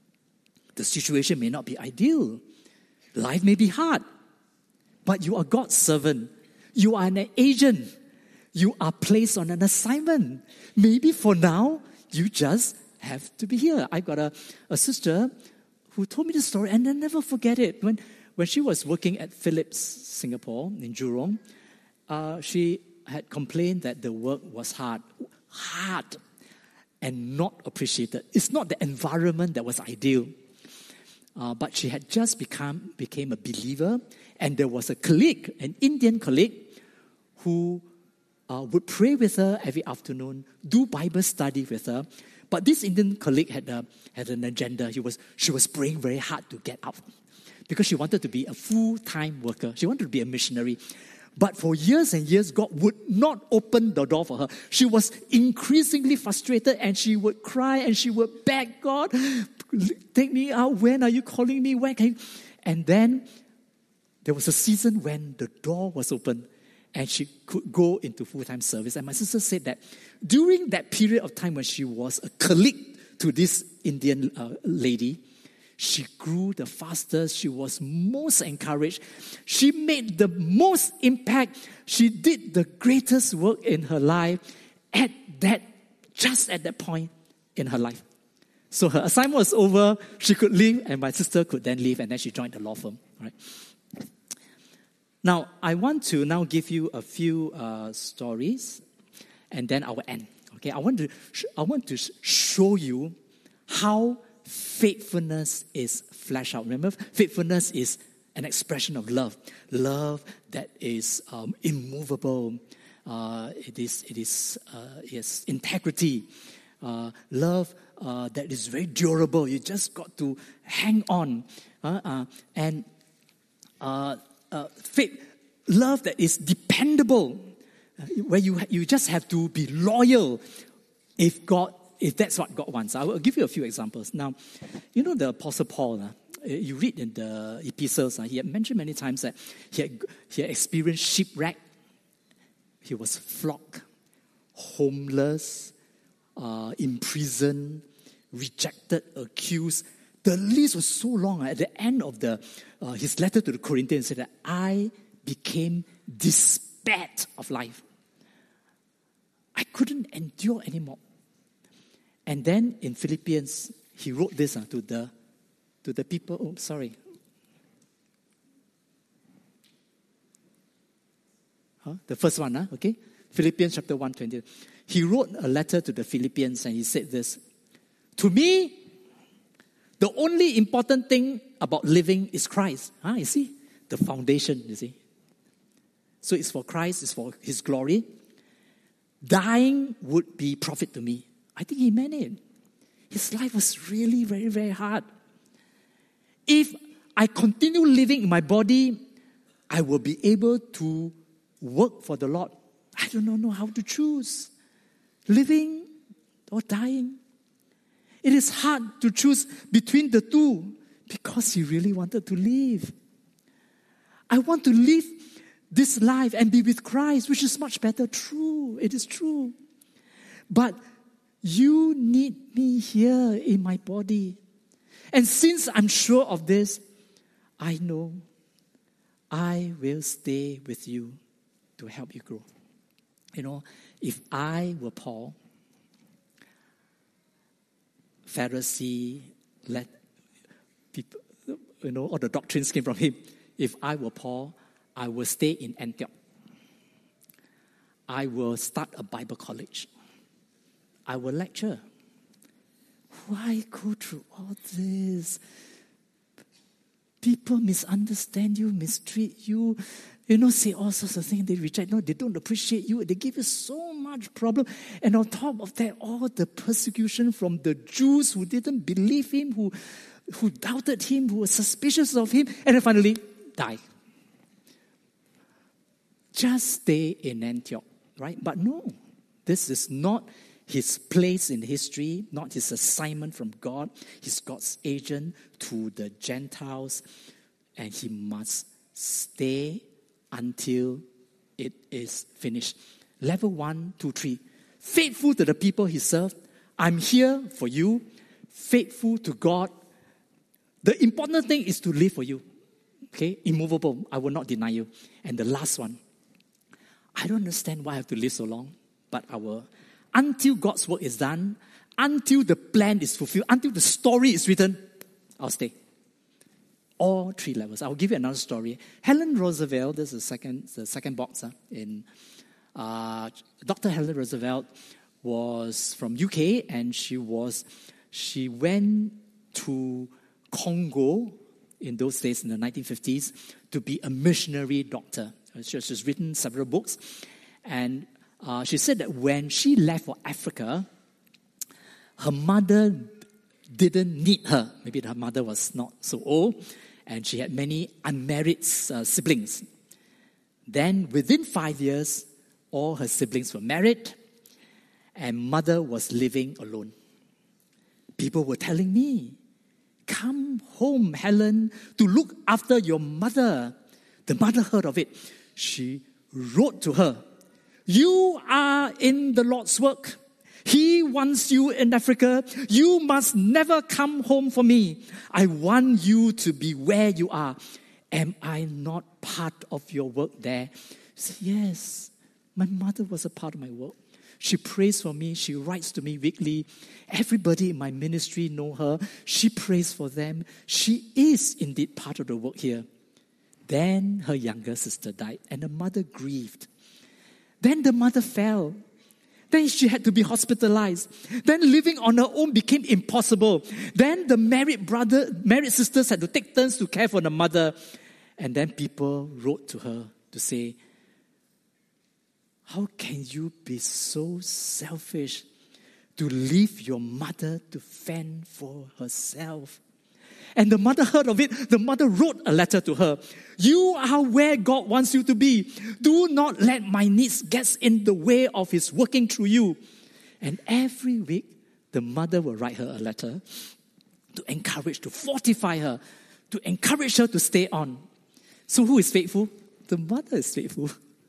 The situation may not be ideal. Life may be hard. But you are God's servant. You are an agent. You are placed on an assignment. Maybe for now, you just have to be here. I got a, a sister who told me the story, and I'll never forget it. When, when she was working at Philips Singapore in Jurong, uh, she had complained that the work was hard, hard and not appreciated. It's not the environment that was ideal. Uh, but she had just become became a believer, and there was a colleague, an Indian colleague, who uh, would pray with her every afternoon, do Bible study with her. But this Indian colleague had a, had an agenda. He was she was praying very hard to get out because she wanted to be a full-time worker. She wanted to be a missionary. But for years and years, God would not open the door for her. She was increasingly frustrated, and she would cry and she would beg God, take me out. When are you calling me? When can you? And then there was a season when the door was open and she could go into full-time service. And my sister said that during that period of time when she was a colleague to this Indian uh, lady, she grew the fastest. She was most encouraged. She made the most impact. She did the greatest work in her life at that, just at that point in her life. So her assignment was over. She could leave, and my sister could then leave, and then she joined the law firm. Right. Now, I want to now give you a few uh, stories, and then I will end. Okay, I want to sh- I want to sh- show you how faithfulness is fleshed out. Remember, faithfulness is an expression of love. Love that is um, immovable. Uh, it is, it is, uh, yes, integrity. Uh, love uh, that is very durable. You just got to hang on. Uh, uh, and uh, uh, faith, love that is dependable, uh, where you you just have to be loyal if God if that's what God wants. I will give you a few examples. Now, you know the Apostle Paul, uh, you read in the epistles, uh, he had mentioned many times that he had, he had experienced shipwreck. He was flogged, homeless, uh, imprisoned, rejected, accused. The list was so long. Uh, at the end of the uh, his letter to the Corinthians, he said that I became despaired of life. I couldn't endure anymore. And then in Philippians, he wrote this uh, to the to the people. Oh, sorry. Huh? The first one, huh? Okay? Philippians chapter one, twenty. He wrote a letter to the Philippians and he said this. To me, the only important thing about living is Christ. Huh? You see? The foundation, you see? So it's for Christ, it's for His glory. Dying would be profit to me. I think he meant it. His life was really very, very hard. If I continue living in my body, I will be able to work for the Lord. I do not know how to choose. Living or dying. It is hard to choose between the two because he really wanted to live. I want to live this life and be with Christ, which is much better. True, it is true. But you need me here in my body. And since I'm sure of this, I know I will stay with you to help you grow. You know, if I were Paul, Pharisee, let people, you know, all the doctrines came from him. If I were Paul, I will stay in Antioch. I will start a Bible college. I will lecture. Why go through all this? People misunderstand you, mistreat you, you know, say all sorts of things. They reject, no, they don't appreciate you. They give you so much problem. And on top of that, all the persecution from the Jews who didn't believe him, who, who doubted him, who were suspicious of him, and then finally die. Just stay in Antioch, right? But no, this is not his place in history, not his assignment from God. He's God's agent to the Gentiles, and he must stay until it is finished. Level one, two, three. Faithful to the people he served. I'm here for you. Faithful to God. The important thing is to live for you. Okay? Immovable. I will not deny you. And the last one. I don't understand why I have to live so long, but I will. Until God's work is done, until the plan is fulfilled, until the story is written, I'll stay. All three levels. I'll give you another story. Helen Roosevelt, this is the second, the second box. Huh, in uh, Doctor Helen Roosevelt was from U K, and she was she went to Congo in those days in the nineteen fifties to be a missionary doctor. She has written several books, and uh, she said that when she left for Africa, her mother didn't need her. Maybe her mother was not so old, and she had many unmarried uh, siblings. Then within five years, all her siblings were married, and mother was living alone. People were telling me, come home, Helen, to look after your mother. The mother heard of it. She wrote to her, you are in the Lord's work. He wants you in Africa. You must never come home for me. I want you to be where you are. Am I not part of your work there? Said, yes, my mother was a part of my work. She prays for me. She writes to me weekly. Everybody in my ministry know her. She prays for them. She is indeed part of the work here. Then her younger sister died, and the mother grieved. Then the mother fell. Then she had to be hospitalized. Then living on her own became impossible. Then the married brother, married sisters had to take turns to care for the mother. And then people wrote to her to say, how can you be so selfish to leave your mother to fend for herself? And the mother heard of it. The mother wrote a letter to her. You are where God wants you to be. Do not let my needs get in the way of His working through you. And every week, the mother will write her a letter to encourage, to fortify her, to encourage her to stay on. So who is faithful? The mother is faithful.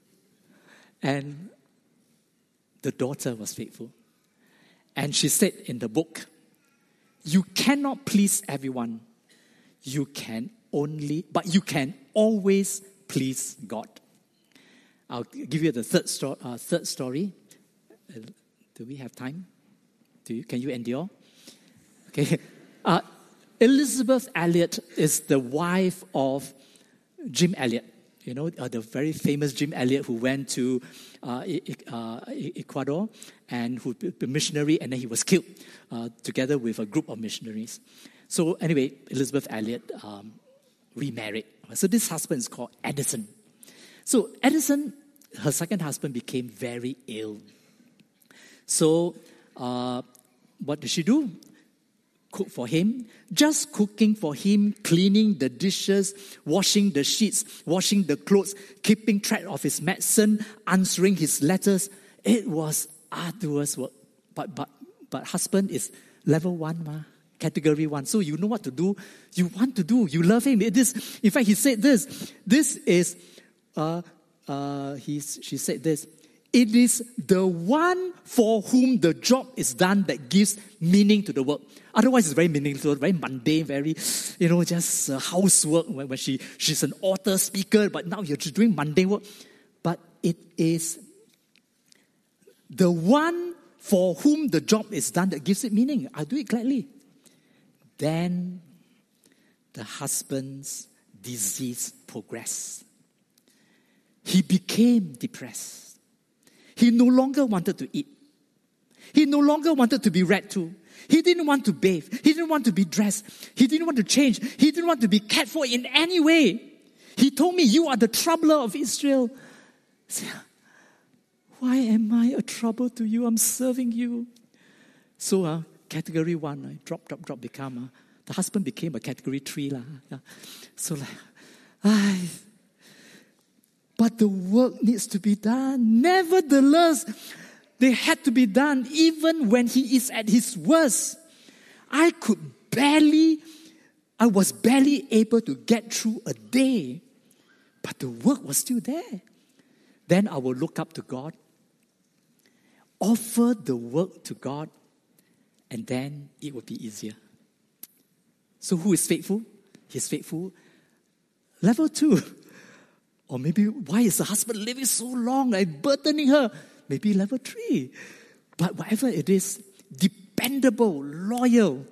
And the daughter was faithful. And she said in the book, you cannot please everyone. You can only, but you can always please God. I'll give you the third, sto- uh, third story. Uh, do we have time? Do you, can you endure? Okay. Uh, Elizabeth Elliot is the wife of Jim Elliot. You know, uh, the very famous Jim Elliot who went to uh, uh, Ecuador and who was a missionary, and then he was killed uh, together with a group of missionaries. So anyway, Elizabeth Elliot um, remarried. So this husband is called Edison. So Edison, her second husband, became very ill. So uh, what did she do? Cook for him, just cooking for him, cleaning the dishes, washing the sheets, washing the clothes, keeping track of his medicine, answering his letters. It was arduous work. But but but husband is level one, ma, category one. So you know what to do. You want to do. You love him. It is. In fact, he said this. This is. Uh, uh, he's. She said this. It is the one for whom the job is done that gives meaning to the work. Otherwise, it's very meaningless, very mundane, very, you know, just uh, housework. When, when she she's an author, speaker, but now you're just doing mundane work. But it is the one for whom the job is done that gives it meaning. I do it gladly. Then the husband's disease progressed. He became depressed. He no longer wanted to eat. He no longer wanted to be read to. He didn't want to bathe. He didn't want to be dressed. He didn't want to change. He didn't want to be cared for in any way. He told me, you are the troubler of Israel. I said, why am I a trouble to you? I'm serving you. So uh, category one, I drop, drop, drop, become, uh, the husband became a category three. La, yeah. So like, I... But the work needs to be done. Nevertheless, they had to be done even when he is at his worst. I could barely, I was barely able to get through a day. But the work was still there. Then I will look up to God, offer the work to God, and then it will be easier. So who is faithful? He's faithful. Level two. Or maybe, why is the husband living so long and burdening her? Maybe level three. But whatever it is, dependable, loyal,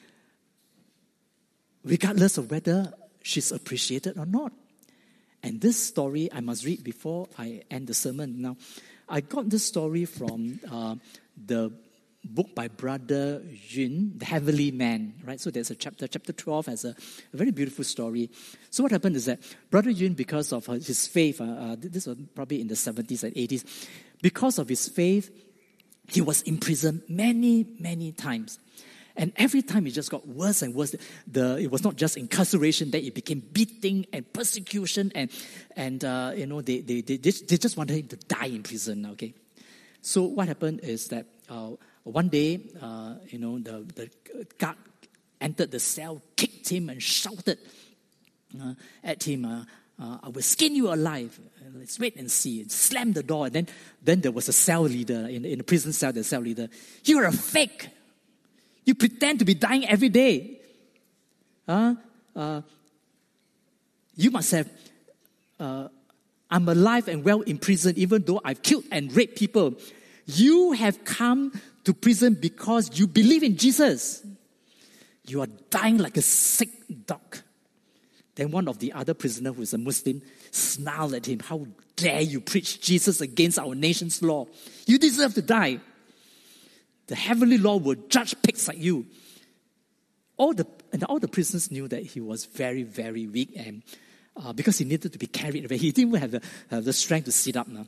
regardless of whether she's appreciated or not. And this story, I must read before I end the sermon. Now, I got this story from uh, the book by Brother Yun, The Heavenly Man, right? So there's a chapter, chapter twelve has a, a very beautiful story. So what happened is that Brother Yun, because of his faith, uh, uh, this was probably in the seventies and eighties, because of his faith, he was imprisoned many, many times. And every time it just got worse and worse. The, it was not just incarceration, that it became beating and persecution, and, and uh, you know, they, they, they, they just wanted him to die in prison, okay? So what happened is that uh, one day, uh, you know, the, the guard entered the cell, kicked him and shouted uh, at him, uh, uh, I will skin you alive. Let's wait and see. Slammed the door. And then, then there was a cell leader, in, in the prison cell, the cell leader. You're a fake. You pretend to be dying every day. Uh, uh, you must have, uh, I'm alive and well in prison, even though I've killed and raped people. You have come to prison because you believe in Jesus. You are dying like a sick dog. Then one of the other prisoners, who is a Muslim, snarled at him. How dare you preach Jesus against our nation's law? You deserve to die. The heavenly law will judge pigs like you. All the, and all the prisoners knew that he was very, very weak, and uh, because he needed to be carried away. He didn't have the, have the strength to sit up now.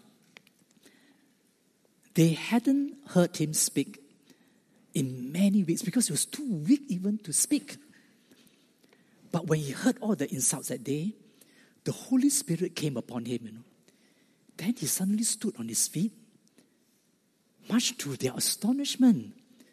They hadn't heard him speak in many weeks because he was too weak even to speak. But when he heard all the insults that day, the Holy Spirit came upon him, you know. Then he suddenly stood on his feet, much to their astonishment.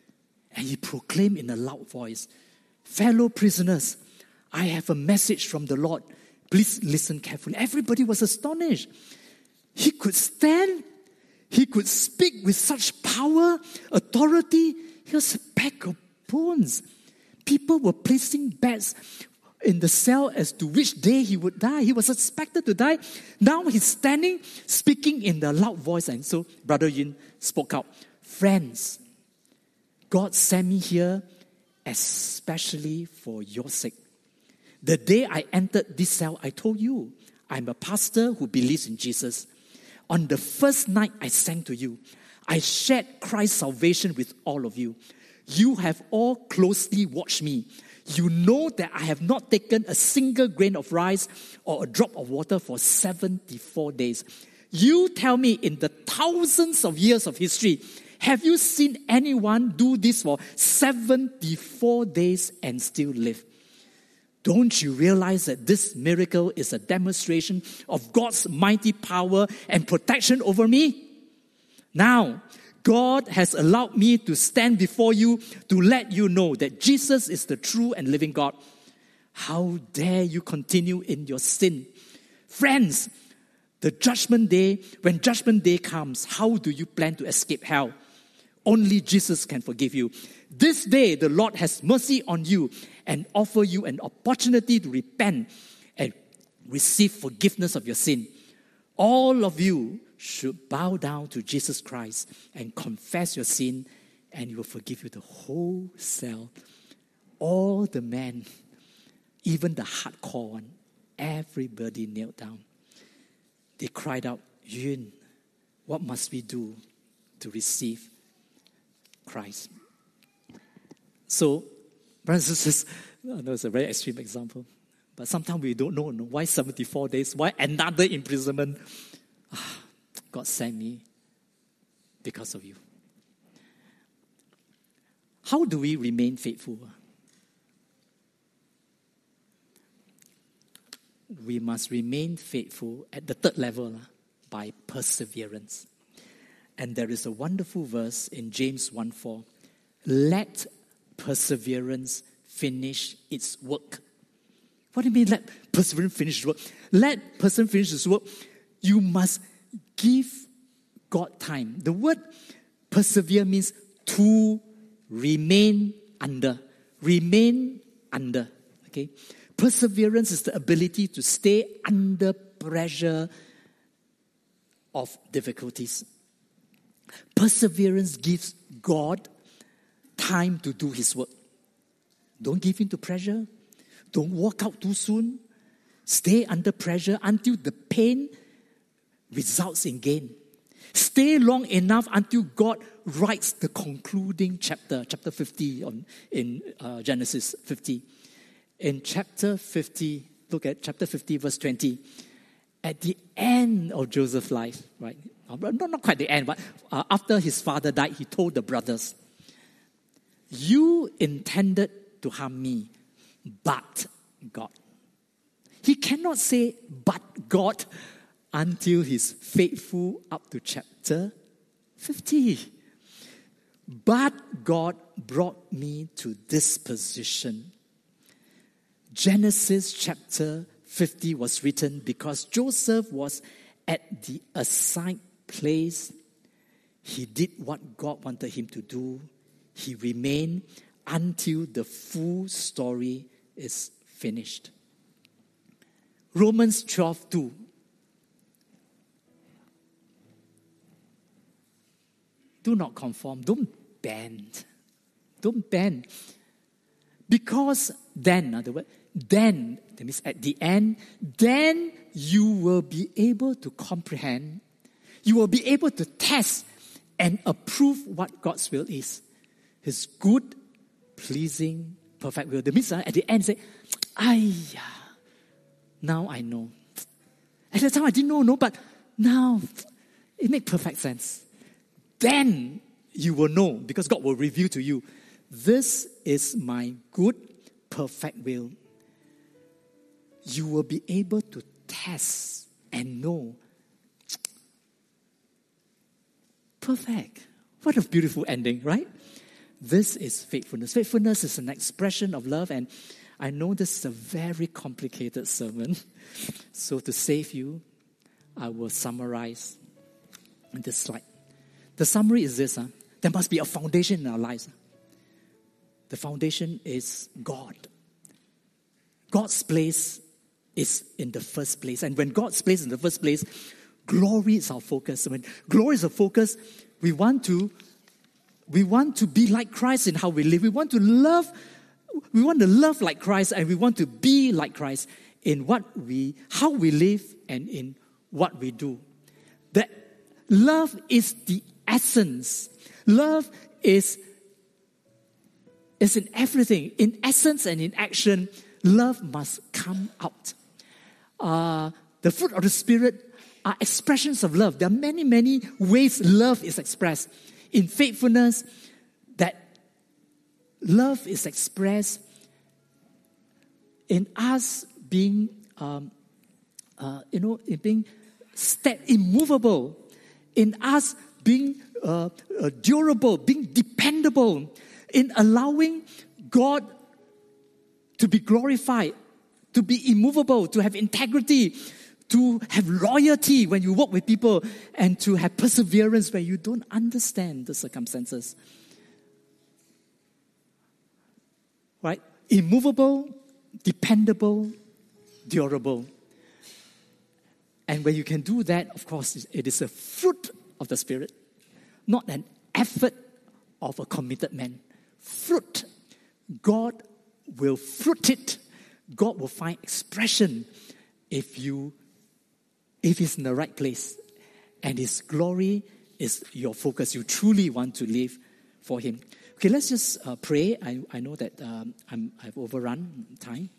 And he proclaimed in a loud voice, "Fellow prisoners, I have a message from the Lord. Please listen carefully." Everybody was astonished. He could stand. He could speak with such power, authority. He was a bag of bones. People were placing bets in the cell as to which day he would die. He was expected to die. Now he's standing, speaking in the loud voice. And so Brother Yin spoke out, "Friends, God sent me here especially for your sake. The day I entered this cell, I told you, I'm a pastor who believes in Jesus. On the first night I sang to you, I shared Christ's salvation with all of you. You have all closely watched me. You know that I have not taken a single grain of rice or a drop of water for seventy-four days. You tell me, in the thousands of years of history, have you seen anyone do this for seventy-four days and still live? Don't you realize that this miracle is a demonstration of God's mighty power and protection over me? Now, God has allowed me to stand before you to let you know that Jesus is the true and living God. How dare you continue in your sin? Friends, the judgment day, when judgment day comes, how do you plan to escape hell? Only Jesus can forgive you. This day, the Lord has mercy on you and offer you an opportunity to repent and receive forgiveness of your sin. All of you should bow down to Jesus Christ and confess your sin, and he will forgive you the whole cell. All the men, even the hardcore one, everybody knelt down. They cried out, "Yun, what must we do to receive Christ?" So, brothers and sisters, I know it's a very extreme example, but sometimes we don't know, know why seventy-four days, why another imprisonment. Ah, God sent me because of you. How do we remain faithful? We must remain faithful at the third level by perseverance. And there is a wonderful verse in James one four. Let perseverance finish its work. What do you mean, let perseverance finish its work? Let perseverance finish its work. You must give God time. The word persevere means to remain under. Remain under. Okay? Perseverance is the ability to stay under pressure of difficulties. Perseverance gives God time to do his work. Don't give in to pressure. Don't walk out too soon. Stay under pressure until the pain results in gain. Stay long enough until God writes the concluding chapter, chapter fifty on, in uh, Genesis fifty. In chapter fifty, look at chapter fifty, verse twenty. At the end of Joseph's life, right? Not, not quite the end, but uh, after his father died, he told the brothers, "You intended to harm me, but God." He cannot say, "but God," until he's faithful up to chapter fifty. But God brought me to this position. Genesis chapter fifty was written because Joseph was at the assigned place. He did what God wanted him to do. He remained until the full story is finished. Romans twelve two. Do not conform. Don't bend. Don't bend. Because then, other word, then, that means at the end, then you will be able to comprehend. You will be able to test and approve what God's will is. His good, pleasing, perfect will. That means uh, at the end, say, "Ayya, now I know." At the time I didn't know, no, but now it makes perfect sense. Then you will know, because God will reveal to you, this is my good, perfect will. You will be able to test and know. Perfect. What a beautiful ending, right? This is faithfulness. Faithfulness is an expression of love, and I know this is a very complicated sermon. So to save you, I will summarize in this slide. The summary is this. Huh? There must be a foundation in our lives. Huh? The foundation is God. God's place is in the first place. And when God's place is in the first place, glory is our focus. When glory is our focus, we want to we want to be like Christ in how we live. We want to love, we want to love like Christ, and we want to be like Christ in what we, how we live and in what we do. That love is the essence. Love is, is in everything. In essence and in action, love must come out. Uh, the fruit of the Spirit are expressions of love. There are many, many ways love is expressed. In faithfulness, that love is expressed in us being, um, uh, you know, in being stead, immovable, in us being uh, uh, durable, being dependable, in allowing God to be glorified, to be immovable, to have integrity, to have loyalty when you work with people, and to have perseverance when you don't understand the circumstances. Right? Immovable, dependable, durable. And when you can do that, of course, it is a fruit of the Spirit, not an effort of a committed man. Fruit. God will fruit it. God will find expression if you If it's in the right place and His glory is your focus, you truly want to live for Him. Okay, let's just uh, pray. I, I know that um, I'm, I've overrun time.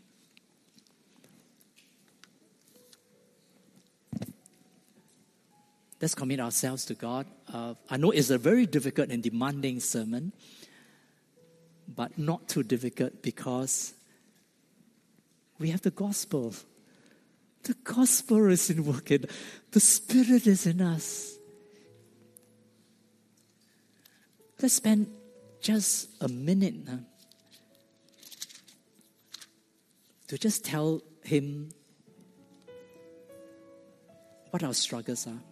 Let's commit ourselves to God. Uh, I know it's a very difficult and demanding sermon, but not too difficult because we have the gospel. The gospel is in work. The Spirit is in us. Let's spend just a minute huh, to just tell Him what our struggles are.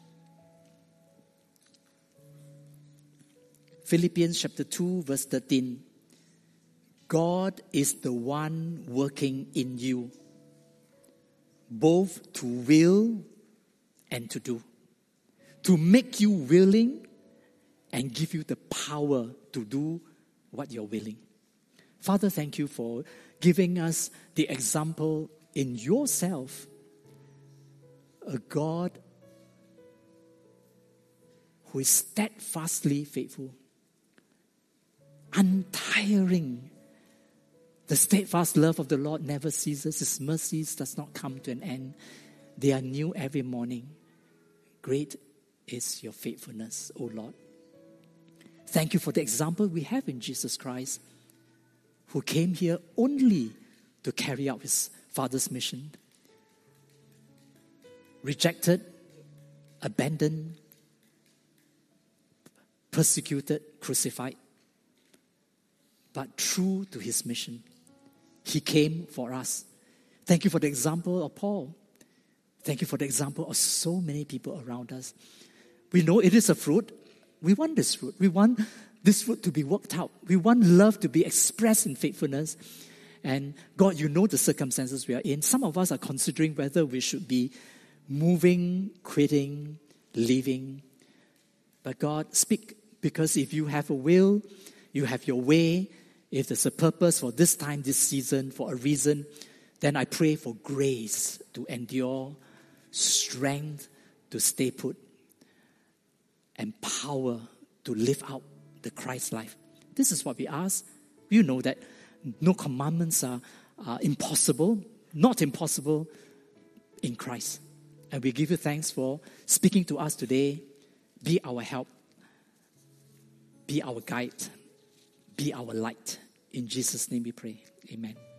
Philippians chapter two, verse thirteen. God is the one working in you, both to will and to do, to make you willing and give you the power to do what you're willing. Father, thank you for giving us the example in yourself, a God who is steadfastly faithful, untiring. The steadfast love of the Lord never ceases. His mercies does not come to an end. They are new every morning. Great is your faithfulness, O Lord. Thank you for the example we have in Jesus Christ, who came here only to carry out His Father's mission. Rejected, abandoned, persecuted, crucified, but true to His mission. He came for us. Thank you for the example of Paul. Thank you for the example of so many people around us. We know it is a fruit. We want this fruit. We want this fruit to be worked out. We want love to be expressed in faithfulness. And God, you know the circumstances we are in. Some of us are considering whether we should be moving, quitting, leaving. But God, speak, because if you have a will, you have your way. If there's a purpose for this time, this season, for a reason, then I pray for grace to endure, strength to stay put, and power to live out the Christ life. This is what we ask. You know that no commandments are, are impossible, not impossible in Christ. And we give you thanks for speaking to us today. Be our help. Be our guide. Be our light. In Jesus' name we pray. Amen.